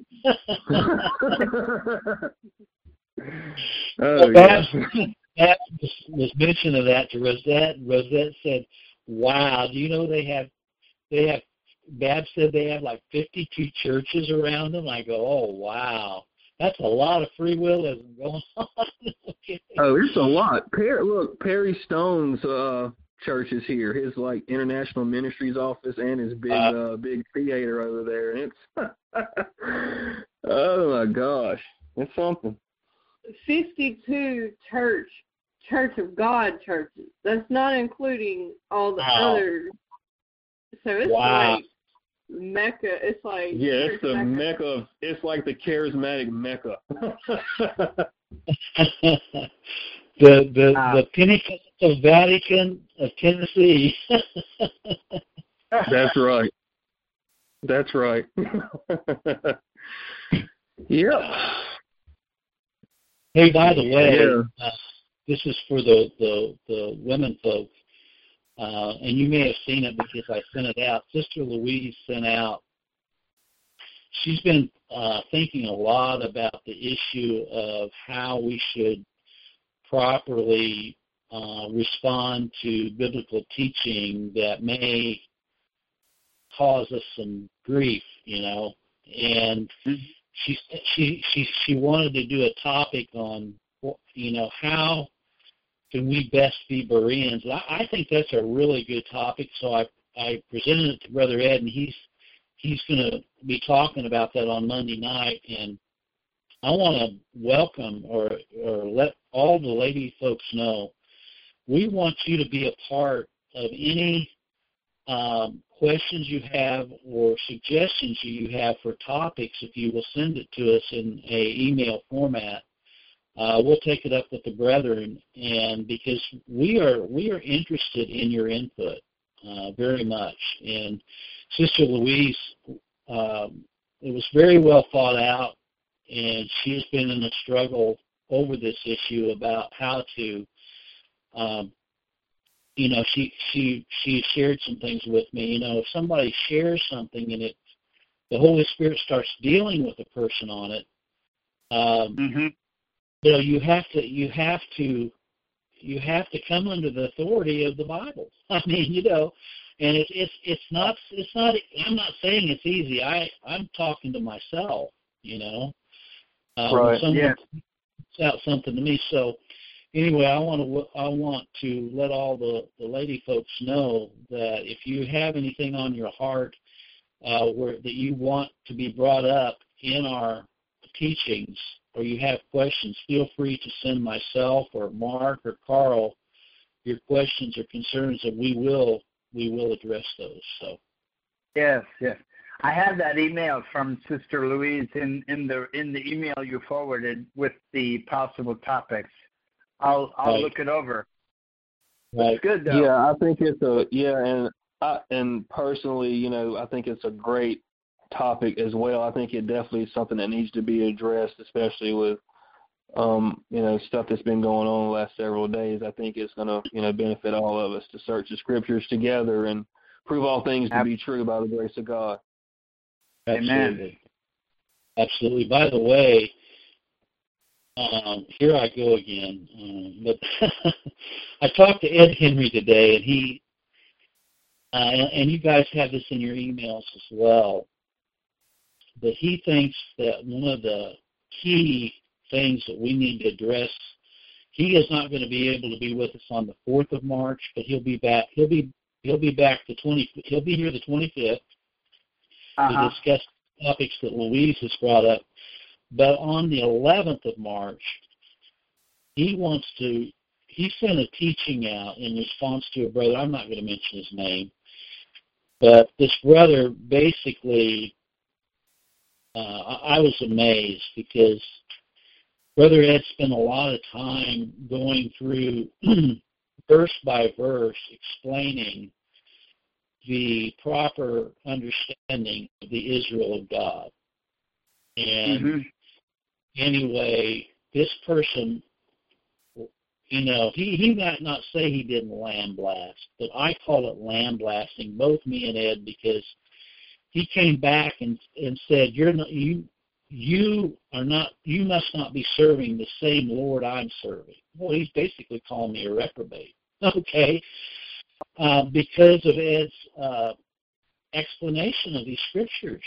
Oh, Babs, yeah. Babs was mentioning that to Rosette. Rosette said, "Wow, do you know they have they have?" Babs said they have like fifty-two churches around them. I go, "Oh, wow, that's a lot of free willism going on." Okay. Oh, it's a lot. Per- look, Perry Stone's uh, church is here. His like international ministries office and his big uh, uh, big theater over there. And it's oh my gosh, it's something. fifty-two church Church of God churches. That's not including all the Wow. other. So it's Wow. like Mecca. It's like Yeah, it's the Mecca. Mecca of, it's like the charismatic Mecca. the the Wow. the Pentecostal Vatican of Tennessee. That's right. That's right. Yeah. Hey, by the way, Yeah. uh, this is for the the, the women folk, uh, and you may have seen it because I sent it out. Sister Louise sent out. She's been uh, thinking a lot about the issue of how we should properly uh, respond to biblical teaching that may cause us some grief, you know. And she she she she wanted to do a topic on, you know, how can we best be Bereans. And I, I think that's a really good topic. So I I presented it to Brother Ed, and he's he's going to be talking about that on Monday night. And I want to welcome or or let all the lady folks know we want you to be a part of any um, questions you have or suggestions you have for topics. If you will send it to us in a email format, uh, we'll take it up with the brethren, and because we are we are interested in your input uh, very much. And Sister Louise, um, it was very well thought out, and she has been in a struggle over this issue about how to, um, you know, she she she shared some things with me. You know, if somebody shares something and it, the Holy Spirit starts dealing with the person on it, um, Mm-hmm. you know, you have to you have to you have to come under the authority of the Bible. I mean, you know, and it's it's it's not it's not. I'm not saying it's easy. I I'm talking to myself. You know, uh, Right. when someone Yeah. puts out something to me. So anyway, I want to I want to let all the, the lady folks know that if you have anything on your heart uh, where that you want to be brought up in our teachings, or you have questions, feel free to send myself or Mark or Carl your questions or concerns, and we will we will address those. So Yes, yes. I have that email from Sister Louise in, in the in the email you forwarded with the possible topics. I'll I'll Right. look it over. right, It's good though. Yeah, I think it's a yeah, and I and personally, you know, I think it's a great topic as well. I think it definitely is something that needs to be addressed, especially with um, you know, stuff that's been going on the last several days. I think it's gonna, you know, benefit all of us to search the scriptures together and prove all things to be true by the grace of God. absolutely, Amen. absolutely. By the way, um, here I go again. Um, but I talked to Ed Henry today, and he uh, and you guys have this in your emails as well. But he thinks that one of the key things that we need to address, he is not going to be able to be with us on the fourth of March, but he'll be back. He'll be he'll be back the twenty. He'll be here the twenty-fifth Uh-huh. to discuss topics that Louise has brought up. But on the eleventh of March, he wants to. He sent a teaching out in response to a brother. I'm not going to mention his name, but this brother basically. Uh, I was amazed because Brother Ed spent a lot of time going through verse by verse explaining the proper understanding of the Israel of God. And Mm-hmm. anyway, this person, you know, he, he might not say he didn't lamb blast, but I call it lamb blasting, both me and Ed, because he came back and and said, "You're not you you are not you must not be serving the same Lord I'm serving." Well, he's basically calling me a reprobate. Okay, uh, because of Ed's uh, explanation of these scriptures,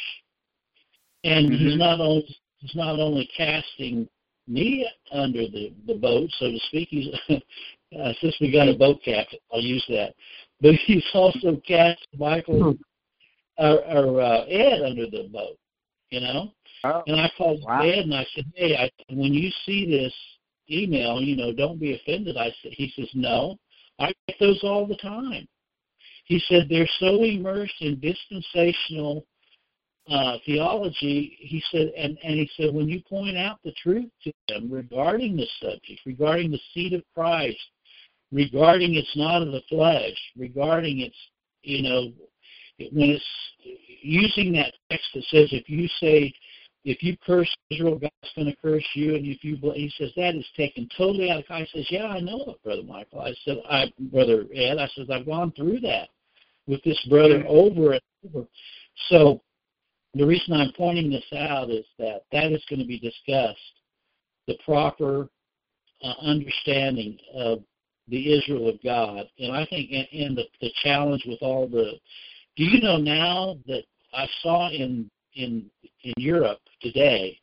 and mm-hmm. he's not only he's not only casting me under the, the boat, so to speak. He's uh, since we got a boat captain, I'll use that. But he's also cast Michael or, or uh, Ed under the boat, you know. Oh, and I called wow. Ed and I said, "Hey, I, when you see this email, you know, don't be offended." I said, he says, "No, I get those all the time." He said they're so immersed in dispensational uh, theology. He said, and, and he said, when you point out the truth to them regarding the subject, regarding the seed of Christ, regarding it's not of the flesh, regarding it's, you know, when it's using that text that says, if you say, if you curse Israel, God's going to curse you, and if you, he says that is taken totally out of context. He says, "Yeah, I know it, Brother Michael." I said, "I, Brother Ed," I said, "I've gone through that with this brother over and over." So the reason I'm pointing this out is that that is going to be discussed, the proper uh, understanding of the Israel of God, and I think in, in the, the challenge with all the. Do you know now that I saw in in in Europe today,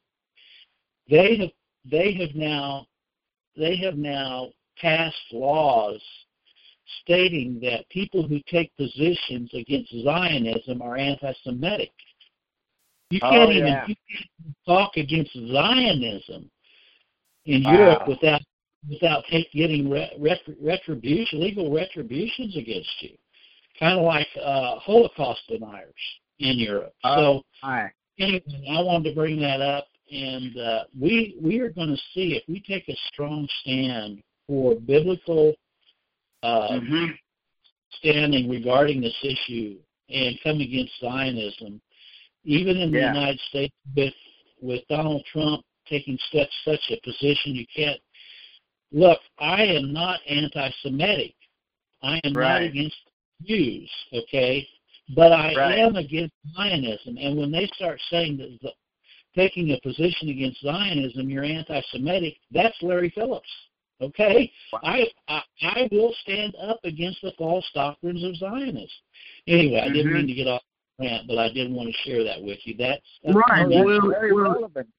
they have they have now they have now passed laws stating that people who take positions against Zionism are anti-Semitic. You can't oh, even yeah. you can't talk against Zionism in wow. Europe without without take, getting re, ret, retribution, legal retributions against you, kind of like uh, Holocaust deniers in Europe. Uh, so hi. Anyway, I wanted to bring that up, and uh, we we are going to see if we take a strong stand for biblical uh, mm-hmm. standing regarding this issue and come against Zionism, even in the yeah. United States with with Donald Trump taking such such a position. You can't look. I am not anti-Semitic. I am right. not against Jews. Okay. But I right. am against Zionism, and when they start saying that the, taking a position against Zionism, you're anti-Semitic, that's Larry Phillips, okay? Wow. I, I I will stand up against the false doctrines of Zionism. Anyway, I mm-hmm. didn't mean to get off the rant, but I did want to share that with you. That's, that's right. That's well, very well, relevant.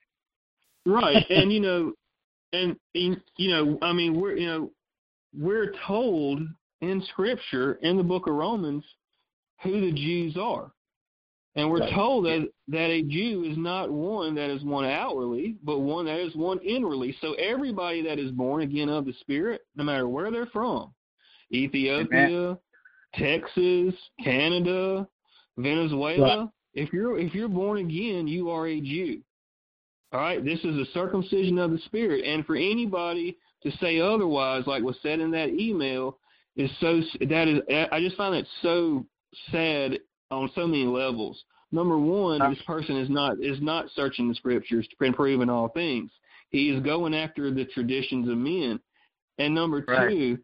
Right, and you know, and you know, I mean, we're you know, we're told in Scripture in the Book of Romans who the Jews are. And we're right. told that, that a Jew is not one that is one outwardly, but one that is one inwardly. So everybody that is born again of the Spirit, no matter where they're from, Ethiopia, Amen. Texas, Canada, Venezuela, right. if you're if you're born again, you are a Jew. All right? This is a circumcision of the Spirit. And for anybody to say otherwise, like was said in that email, is so that is I just find it so sad on so many levels. Number one, this person is not is not searching the Scriptures and proving all things. He is going after the traditions of men. And number right. two,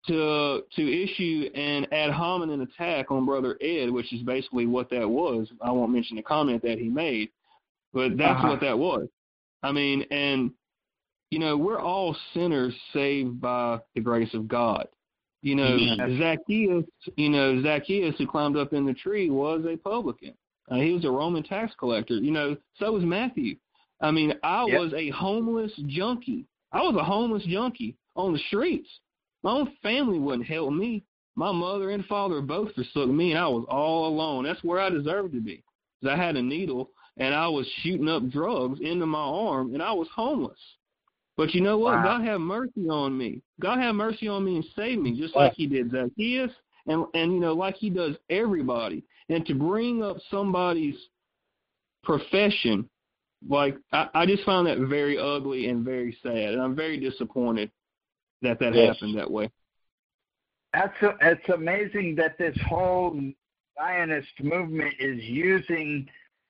to to issue an ad hominem attack on Brother Ed, which is basically what that was. I won't mention the comment that he made, but that's uh-huh. what that was. I mean, and you know, we're all sinners saved by the grace of God. You know, Amen. Zacchaeus, you know, Zacchaeus who climbed up in the tree was a publican. Uh, he was a Roman tax collector. You know, so was Matthew. I mean, I yep. was a homeless junkie. I was a homeless junkie on the streets. My own family wouldn't help me. My mother and father both forsook me, and I was all alone. That's where I deserved to be. Because I had a needle, and I was shooting up drugs into my arm, and I was homeless. But you know what? Wow. God have mercy on me. God have mercy on me and save me, just like he did Zacchaeus and, and, you know, like he does everybody. And to bring up somebody's profession, like, I, I just found that very ugly and very sad. And I'm very disappointed that that yes. happened that way. That's a, it's amazing that this whole Zionist movement is using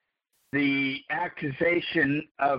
the accusation of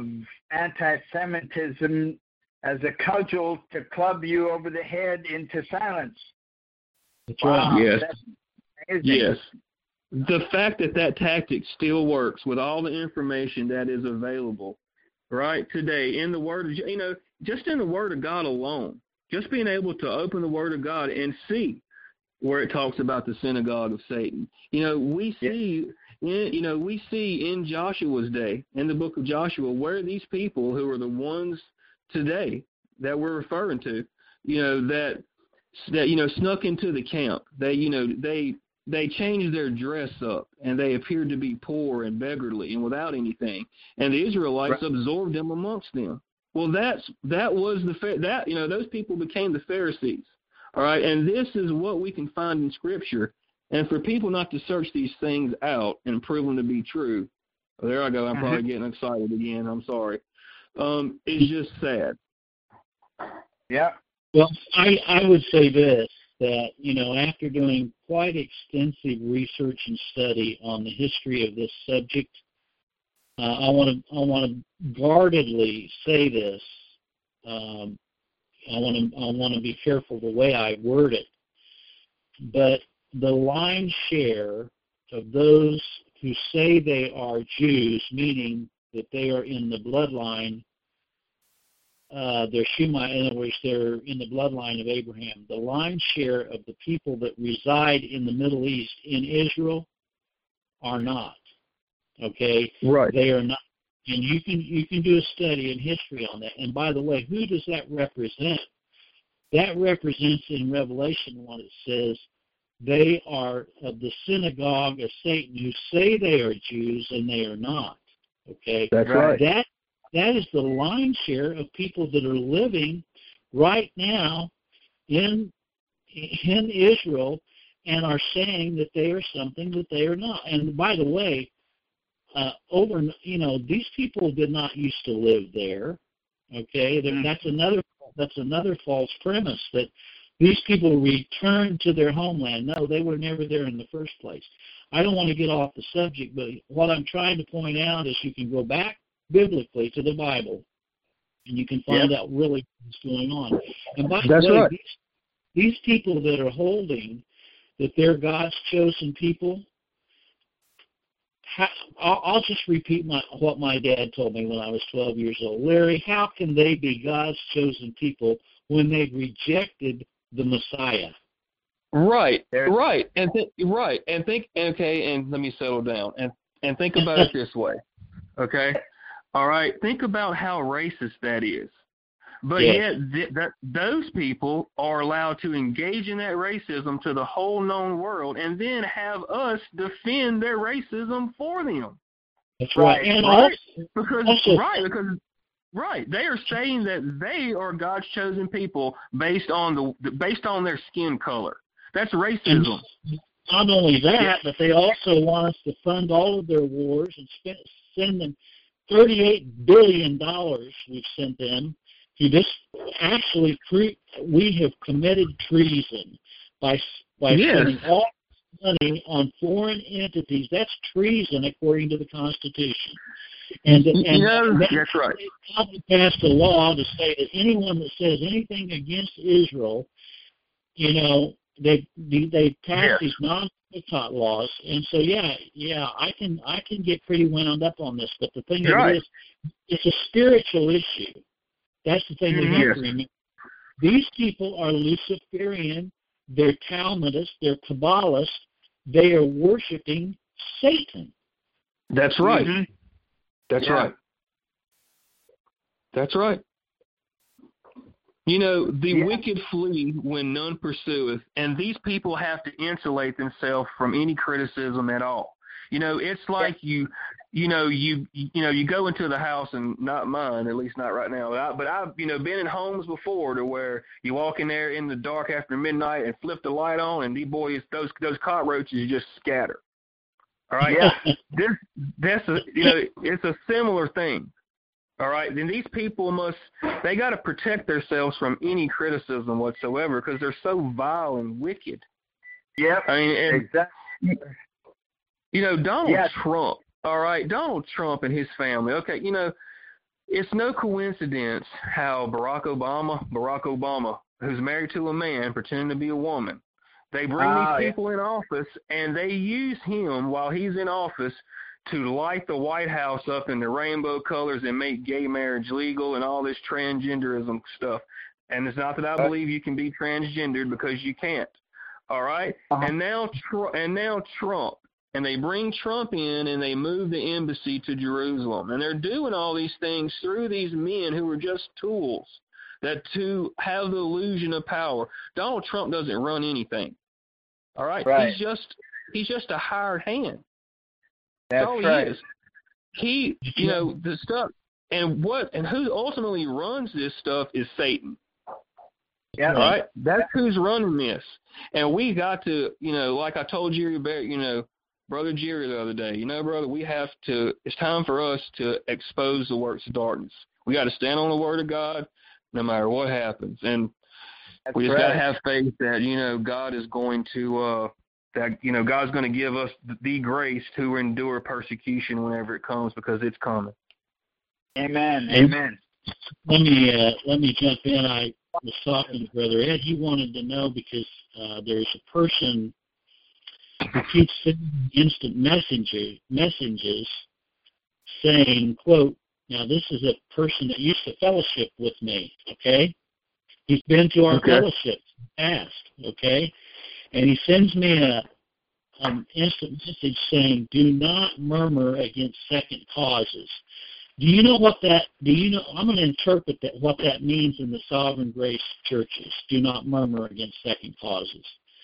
anti-Semitism as a cudgel to club you over the head into silence. That's wow, right. Yes. That's amazing. Yes. the fact that that tactic still works with all the information that is available, right, today in the Word of, you know, just in the Word of God alone, just being able to open the Word of God and see where it talks about the synagogue of Satan. You know, we see, in, you know, we see in Joshua's day, in the book of Joshua, where these people who are the ones today that we're referring to, you know, that that you know snuck into the camp. They, you know, they. They changed their dress up, and they appeared to be poor and beggarly and without anything. And the Israelites right. absorbed them amongst them. Well, that's that was the that you know those people became the Pharisees. All right, and this is what we can find in Scripture. And for people not to search these things out and prove them to be true, well, there I go. I'm mm-hmm. probably getting excited again. I'm sorry. Um, it's just sad. Yeah. Well, I I would say this. That, you know, after doing quite extensive research and study on the history of this subject, uh, I want to I want to guardedly say this. Um, I want to I want to be careful the way I word it. But the lion's share of those who say they are Jews, meaning that they are in the bloodline. Uh, they're Shemite, in other words, they're in the bloodline of Abraham. The lion's share of the people that reside in the Middle East in Israel are not. Okay, right? They are not, and you can you can do a study in history on that. And by the way, who does that represent? That represents in Revelation when it says they are of the synagogue of Satan, who say they are Jews and they are not. Okay, that's right. That That is the lion's share of people that are living right now in in Israel and are saying that they are something that they are not. And by the way, uh, over you know these people did not used to live there. Okay, mm-hmm. that's another that's another false premise that these people returned to their homeland. No, they were never there in the first place. I don't want to get off the subject, but what I'm trying to point out is you can go back biblically to the Bible, and you can find yep. out really what's going on. And by That's the way, right. these, these people that are holding that they're God's chosen people, how, I'll, I'll just repeat my, what my dad told me when I was twelve years old. Larry, how can they be God's chosen people when they've rejected the Messiah? Right, There's, right, and th- right, and think. Okay, and let me settle down and and think about it this way. Okay. All right, think about how racist that is. But yes. yet th- that, those people are allowed to engage in that racism to the whole known world and then have us defend their racism for them. That's right. And right? Also, because, also, right, because right, they are saying that they are God's chosen people based on the based on their skin color. That's racism. Not only that, yes. but they also want us to fund all of their wars and spend, send them thirty-eight billion dollars we've sent them to this. Actually, we have committed treason by by yes. spending all money on foreign entities. That's treason according to the Constitution. And, and, yeah, and that's right. They passed a law to say that anyone that says anything against Israel, you know, they they passed yes. these non taught laws, and so yeah, yeah, I can I can get pretty wound up on this, but the thing right. is, it's a spiritual issue. That's the thing we have yes. to remember. These people are Luciferian, they're Talmudists, they're Kabbalists, they are worshiping Satan. That's right. Mm-hmm. That's yeah. right. That's right. You know, the yeah. wicked flee when none pursueth, and these people have to insulate themselves from any criticism at all. You know, it's like yeah. you, you know, you, you know, you go into the house, and not mine, at least not right now. But, I, but I've, you know, been in homes before to where you walk in there in the dark after midnight and flip the light on, and these boys, those those cockroaches just scatter. All right. Yeah. This, that's a, you know, it's a similar thing. All right, then these people must, they got to protect themselves from any criticism whatsoever because they're so vile and wicked. Yep, I mean, and, exactly. You know, Donald yes. Trump, all right, Donald Trump and his family, okay, you know, it's no coincidence how Barack Obama, Barack Obama, who's married to a man pretending to be a woman, They bring Oh, these yeah. people in office, and they use him while he's in office to light the White House up in the rainbow colors and make gay marriage legal and all this transgenderism stuff. And it's not that I believe you can be transgendered, because you can't. All right? Uh-huh. And now Tr- and now Trump. And they bring Trump in, and they move the embassy to Jerusalem. And they're doing all these things through these men who are just tools that to have the illusion of power. Donald Trump doesn't run anything. All right? Right. He's just he's just a hired hand. That's all right. he is. He, you know, the stuff, and what, and who ultimately runs this stuff is Satan. Yeah. All right? That's who's running this. And we got to, you know, like I told Jerry Barrett, you know, Brother Jerry the other day, you know, brother, we have to, it's time for us to expose the works of darkness. We got to stand on the word of God no matter what happens. And That's we just right. got to have faith that, you know, God is going to, uh, that, you know, God's going to give us the grace to endure persecution whenever it comes, because it's coming. Amen. Amen. Let me uh, let me jump in. I was talking to Brother Ed. He wanted to know because uh, there's a person who keeps sending instant messenger messages saying, quote, now this is a person that used to fellowship with me, okay? He's been to our Okay. fellowship in the past, okay? And he sends me a an instant message saying, do not murmur against second causes. Do you know what that, do you know, I'm going to interpret that, what that means in the Sovereign Grace churches. Do not murmur against second causes.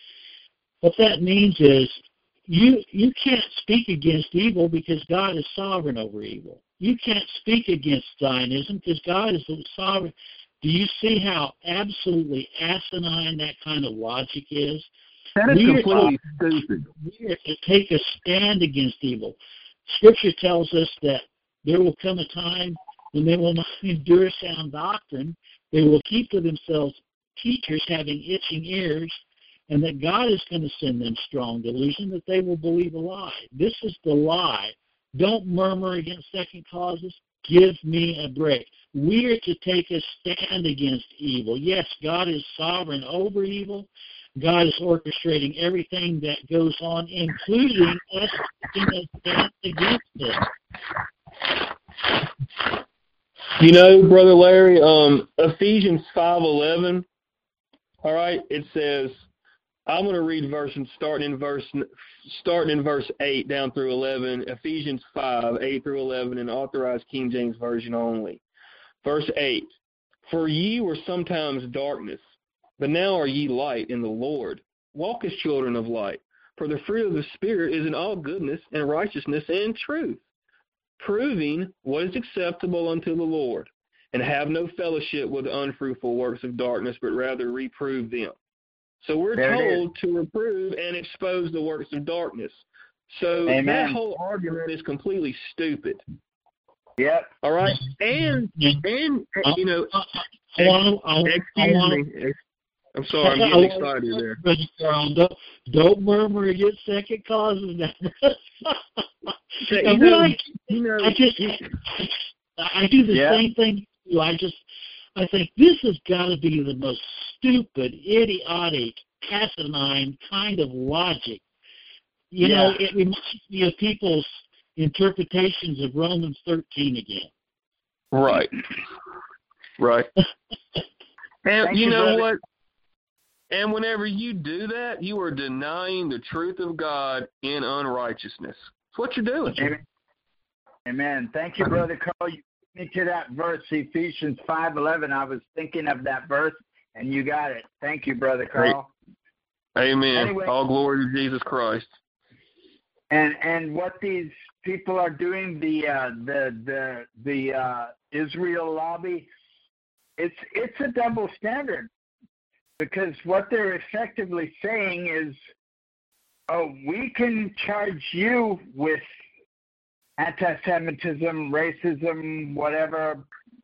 What that means is you you can't speak against evil because God is sovereign over evil. You can't speak against Zionism because God is sovereign. Do you see how absolutely asinine that kind of logic is? That is We are completely to- stupid. We are to take a stand against evil. Scripture tells us that there will come a time when they will not endure sound doctrine. They will keep to themselves teachers having itching ears, and that God is going to send them strong delusion that they will believe a lie. This is the lie. Don't murmur against second causes. Give me a break. We are to take a stand against evil. Yes, God is sovereign over evil. God is orchestrating everything that goes on, including us taking a stand against it. You know, Brother Larry, um, Ephesians five eleven, all right, it says, I'm going to read verses starting in verse starting in verse eight down through eleven, Ephesians five, eight through eleven, in Authorized King James Version only. Verse eight, for ye were sometimes darkness, but now are ye light in the Lord. Walk as children of light, for the fruit of the Spirit is in all goodness and righteousness and truth, proving what is acceptable unto the Lord, and have no fellowship with the unfruitful works of darkness, but rather reprove them. So we're There it told to reprove and expose the works of darkness. So Amen. that whole argument is completely stupid. Yep. All right? And, and you know, I want to, I, I excuse want me. I'm sorry, I'm getting excited there. Don't, don't murmur against second causes. You And know, what I, you know, I just, I do the Yeah. same thing. I just, I think this has got to be the most stupid, idiotic, asinine kind of logic. You Yeah. know, it reminds me of people's interpretations of Romans thirteen again. Right. Right. And Thank you you, know brother. what? And whenever you do that, you are denying the truth of God in unrighteousness. That's what you're doing. Amen. Amen. Thank you, Brother Carl. You took me to that verse, Ephesians five eleven. I was thinking of that verse, and you got it. Thank you, Brother Carl. Amen. Anyway. All glory to Jesus Christ. And and what these people are doing, the uh, the the the uh, Israel lobby, it's it's a double standard, because what they're effectively saying is, oh, we can charge you with anti-Semitism, racism, whatever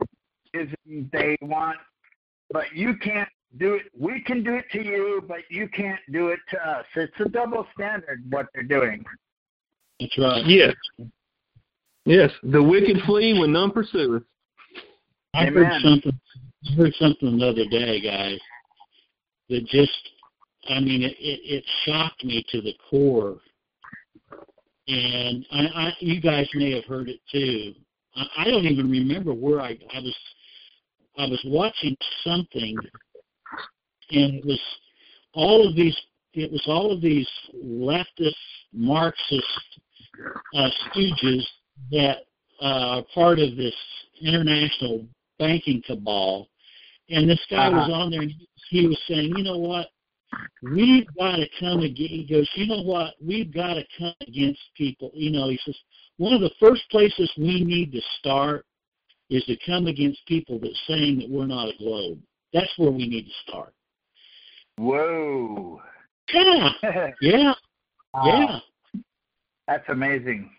ism they want, but you can't do it. We can do it to you, but you can't do it to us. It's a double standard what they're doing. That's right. Yes. Yes. The wicked flee when none pursueth. I Amen. heard something. I heard something the other day, guys, that just I mean, it, it, it shocked me to the core. And I, I, you guys may have heard it too. I, I don't even remember where I, I was. I was watching something, and it was all of these. It was all of these leftist Marxist uh, stooges that uh, are part of this international banking cabal. And this guy uh-huh. was on there, and he was saying, you know what? We've got to come again. He goes, you know what? We've got to come against people. You know, he says, one of the first places we need to start is to come against people that's saying that we're not a globe. That's where we need to start. Whoa. Yeah. Yeah. Wow. Yeah. That's amazing.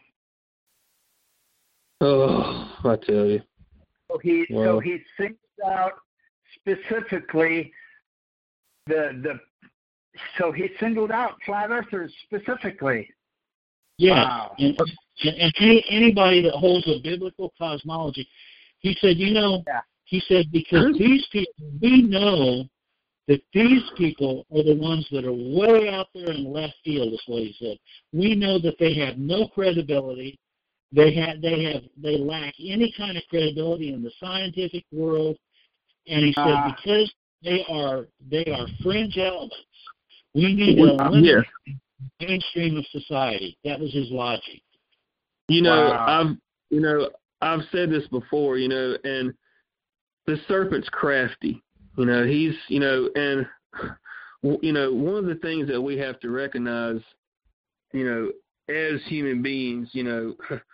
Oh, I tell you. So he wow. so he singled out specifically the the so he singled out flat earthers specifically. Yeah. Wow. And, and, and any, anybody that holds a biblical cosmology, he said, you know, yeah. he said, because these people, we know that these people are the ones that are way out there in left field, is what he said. We know that they have no credibility. They have, they have, they lack any kind of credibility in the scientific world. And he said, uh, because they are, they are fringe elements, we need to eliminate yeah. the mainstream of society. That was his logic. You know, wow. I've, you know, I've said this before, you know, and the serpent's crafty. You know, he's, you know, and, you know, one of the things that we have to recognize, you know, as human beings, you know,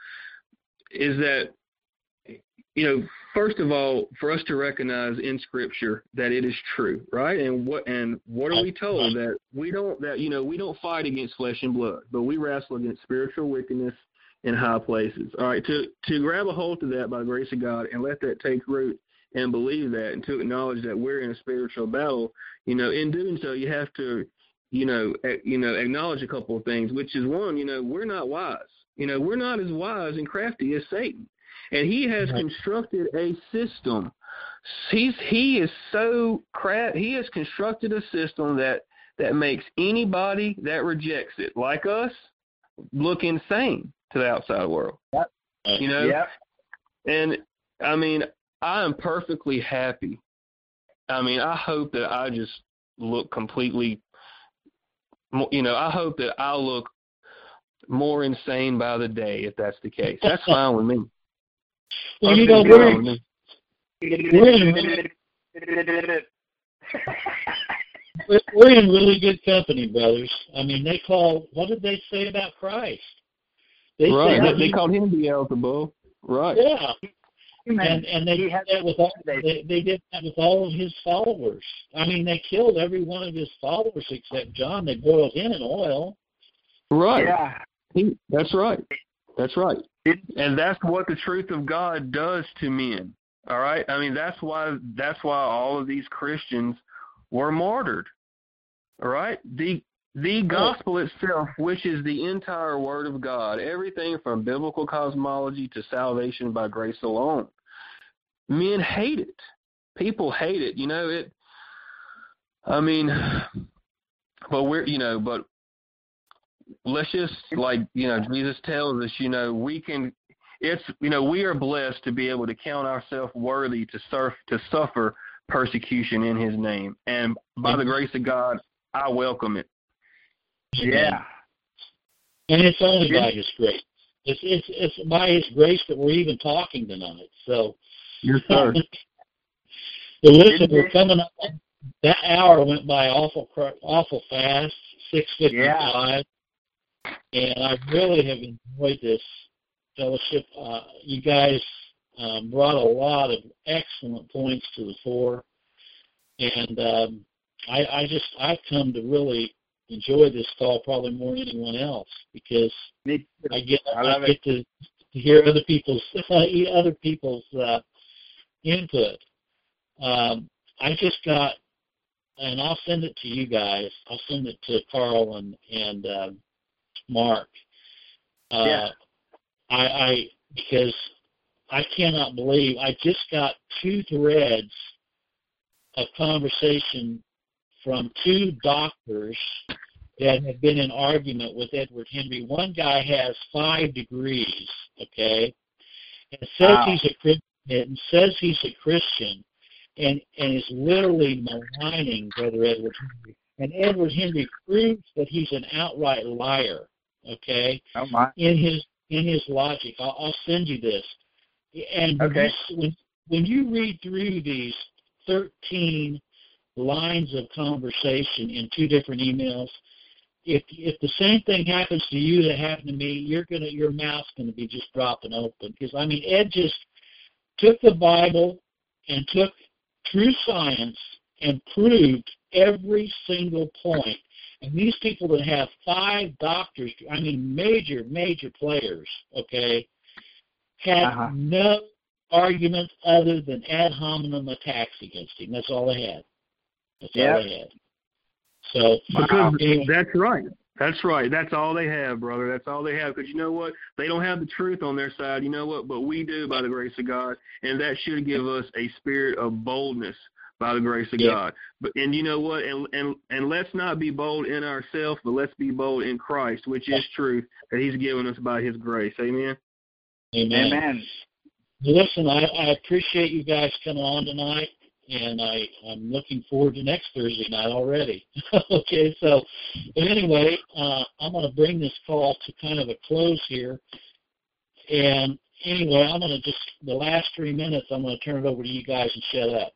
is that, you know, first of all, for us to recognize in Scripture that it is true, right? And what and what are we told? That we don't, that, you know, we don't fight against flesh and blood, but we wrestle against spiritual wickedness in high places. All right, to to grab a hold of that by the grace of God and let that take root and believe that, and to acknowledge that we're in a spiritual battle, you know, in doing so, you have to, you know, a, you know, acknowledge a couple of things, which is one, you know, we're not wise. You know, we're not as wise and crafty as Satan. And he has right. constructed a system. He's he is so craft. He has constructed a system that that makes anybody that rejects it, like us, look insane to the outside world. Yep. You know. Yep. And I mean, I am perfectly happy. I mean, I hope that I just look completely. You know, I hope that I look more insane by the day, if that's the case. That's fine with me. Well, you know, we're, we're, in, we're in really good company, brothers. I mean, they call, what did they say about Christ? They right, say they, they called him Beelzebub. Right. Yeah, and and they did that with all, they, they did that with all of his followers. I mean, they killed every one of his followers except John. They boiled him in oil. Right. Yeah. He, that's right. That's right. And that's what the truth of God does to men. All right? I mean, that's why that's why all of these Christians were martyred. All right? The the gospel itself, which is the entire word of God, everything from biblical cosmology to salvation by grace alone. Men hate it. People hate it. You know, it I mean, but we're, you know, but let's just, like, you know, Jesus tells us, you know, we can, it's, you know, we are blessed to be able to count ourselves worthy to surf, to suffer persecution in his name. And by the grace of God, I welcome it. Yeah. And it's only by his grace. It's, it's, it's by his grace that we're even talking tonight. So, yes, sir. So listen, we're coming up. That hour went by awful, awful fast, six fifty-five. Yeah. And I really have enjoyed this fellowship. Uh, you guys um, brought a lot of excellent points to the fore, and um, I, I just I've come to really enjoy this call probably more than anyone else because I get I, I get to, to hear other people's other people's uh, input. Um, I just got, and I'll send it to you guys. I'll send it to Carl and and uh, Mark. Uh, yeah. I, I because I cannot believe I just got two threads of conversation from two doctors that have been in argument with Edward Henry. One guy has five degrees, okay, and says Wow. he's a Christian, and says he's a Christian, and and is literally maligning Brother Edward Henry. And Edward Henry proves that he's an outright liar, okay, Oh my. in his in his logic. I'll, I'll send you this. And when, Okay. you, when, when you read through these thirteen lines of conversation in two different emails, if if the same thing happens to you that happened to me, you're gonna your mouth's gonna be just dropping open. Because I mean, Ed just took the Bible and took true science and proved every single point. And these people that have five doctors, I mean, major major players, okay, had Uh-huh. no argument other than ad hominem attacks against him. That's all they had. That's Yep. all they had. So, Because anyway, that's right. That's right. That's all they have, brother. That's all they have. Because you know what? They don't have the truth on their side. You know what? But we do by the grace of God. And that should give us a spirit of boldness by the grace of Yeah. God. But and you know what? And and and let's not be bold in ourselves, but let's be bold in Christ, which is truth that He's given us by His grace. Amen. amen. Amen. Listen, I, I appreciate you guys coming on tonight, and I, I'm looking forward to next Thursday night already. Okay, so but anyway, uh, I'm going to bring this call to kind of a close here. And anyway, I'm going to just, the last three minutes, I'm going to turn it over to you guys and shut up.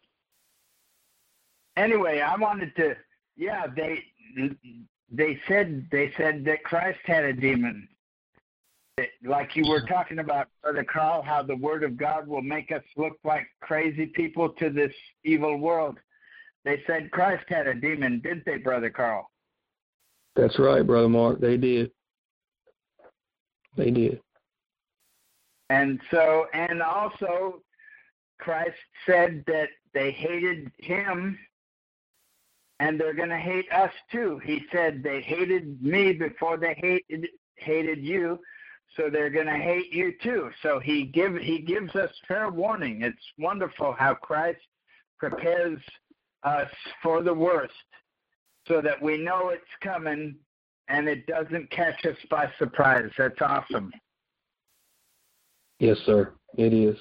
Anyway, I wanted to. Yeah, they they said they said that Christ had a demon. It- Like you were talking about, Brother Carl, how the Word of God will make us look like crazy people to this evil world. They said Christ had a demon, didn't they, Brother Carl? That's right, Brother Mark. They did. They did. And so, and also, Christ said that they hated him, and they're going to hate us too. He said they hated me before they hated hated you, so they're going to hate you too. So he give he gives us fair warning. It's wonderful how Christ prepares us for the worst, so that we know it's coming and it doesn't catch us by surprise. That's awesome. Yes, sir. It is.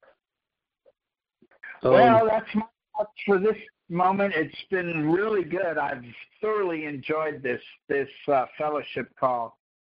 Um, Well, that's my thoughts for this moment. It's been really good. I've thoroughly enjoyed this this uh, fellowship call.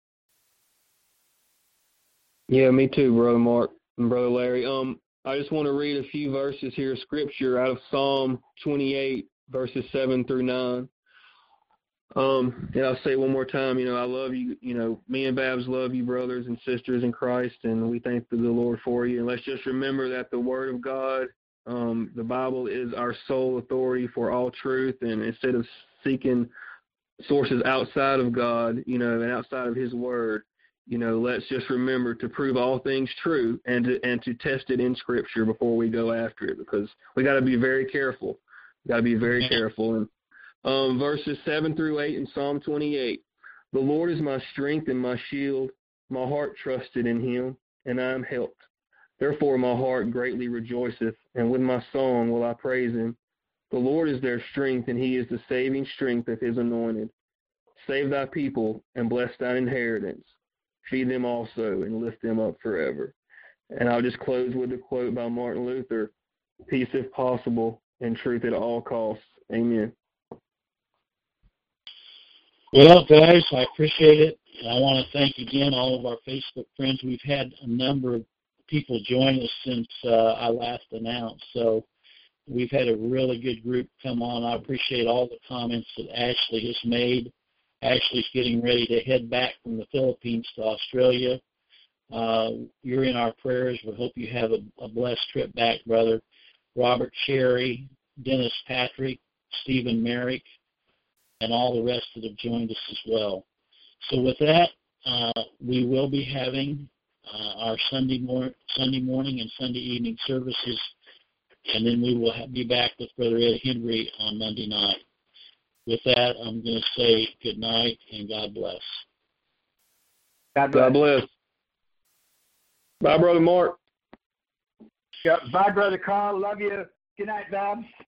Yeah, me too, Brother Mark and Brother Larry. Um, I just want to read a few verses here of Scripture out of Psalm twenty-eight, verses seven through nine. Um, and I'll say one more time, you know, I love you. You know, me and Babs love you, brothers and sisters in Christ, and we thank the Lord for you. And let's just remember that the Word of God, um, the Bible, is our sole authority for all truth. And instead of seeking sources outside of God, you know, and outside of His Word, you know, let's just remember to prove all things true and to, and to test it in Scripture before we go after it, because we got to be very careful. We got to be very careful. And um, verses seven through eight in Psalm twenty-eight. The Lord is my strength and my shield. My heart trusted in Him, and I am helped. Therefore my heart greatly rejoiceth, and with my song will I praise Him. The Lord is their strength, and He is the saving strength of His anointed. Save thy people, and bless thine inheritance. Feed them also, and lift them up forever. And I'll just close with a quote by Martin Luther: peace if possible, and truth at all costs. Amen. Well, guys, I appreciate it. And I want to thank again all of our Facebook friends. We've had a number of people join us since uh, I last announced. So we've had a really good group come on. I appreciate all the comments that Ashley has made. Ashley's getting ready to head back from the Philippines to Australia. Uh, you're in our prayers. We hope you have a, a blessed trip back, brother. Robert Cherry, Dennis Patrick, Stephen Merrick, and all the rest that have joined us as well. So with that, uh, we will be having uh, our Sunday, mor- Sunday morning and Sunday evening services, and then we will ha- be back with Brother Ed Henry on Monday night. With that, I'm going to say good night and God bless. God bless. God bless. Bye, Brother Mark. Yeah, bye, Brother Carl. Love you. Good night, Babs.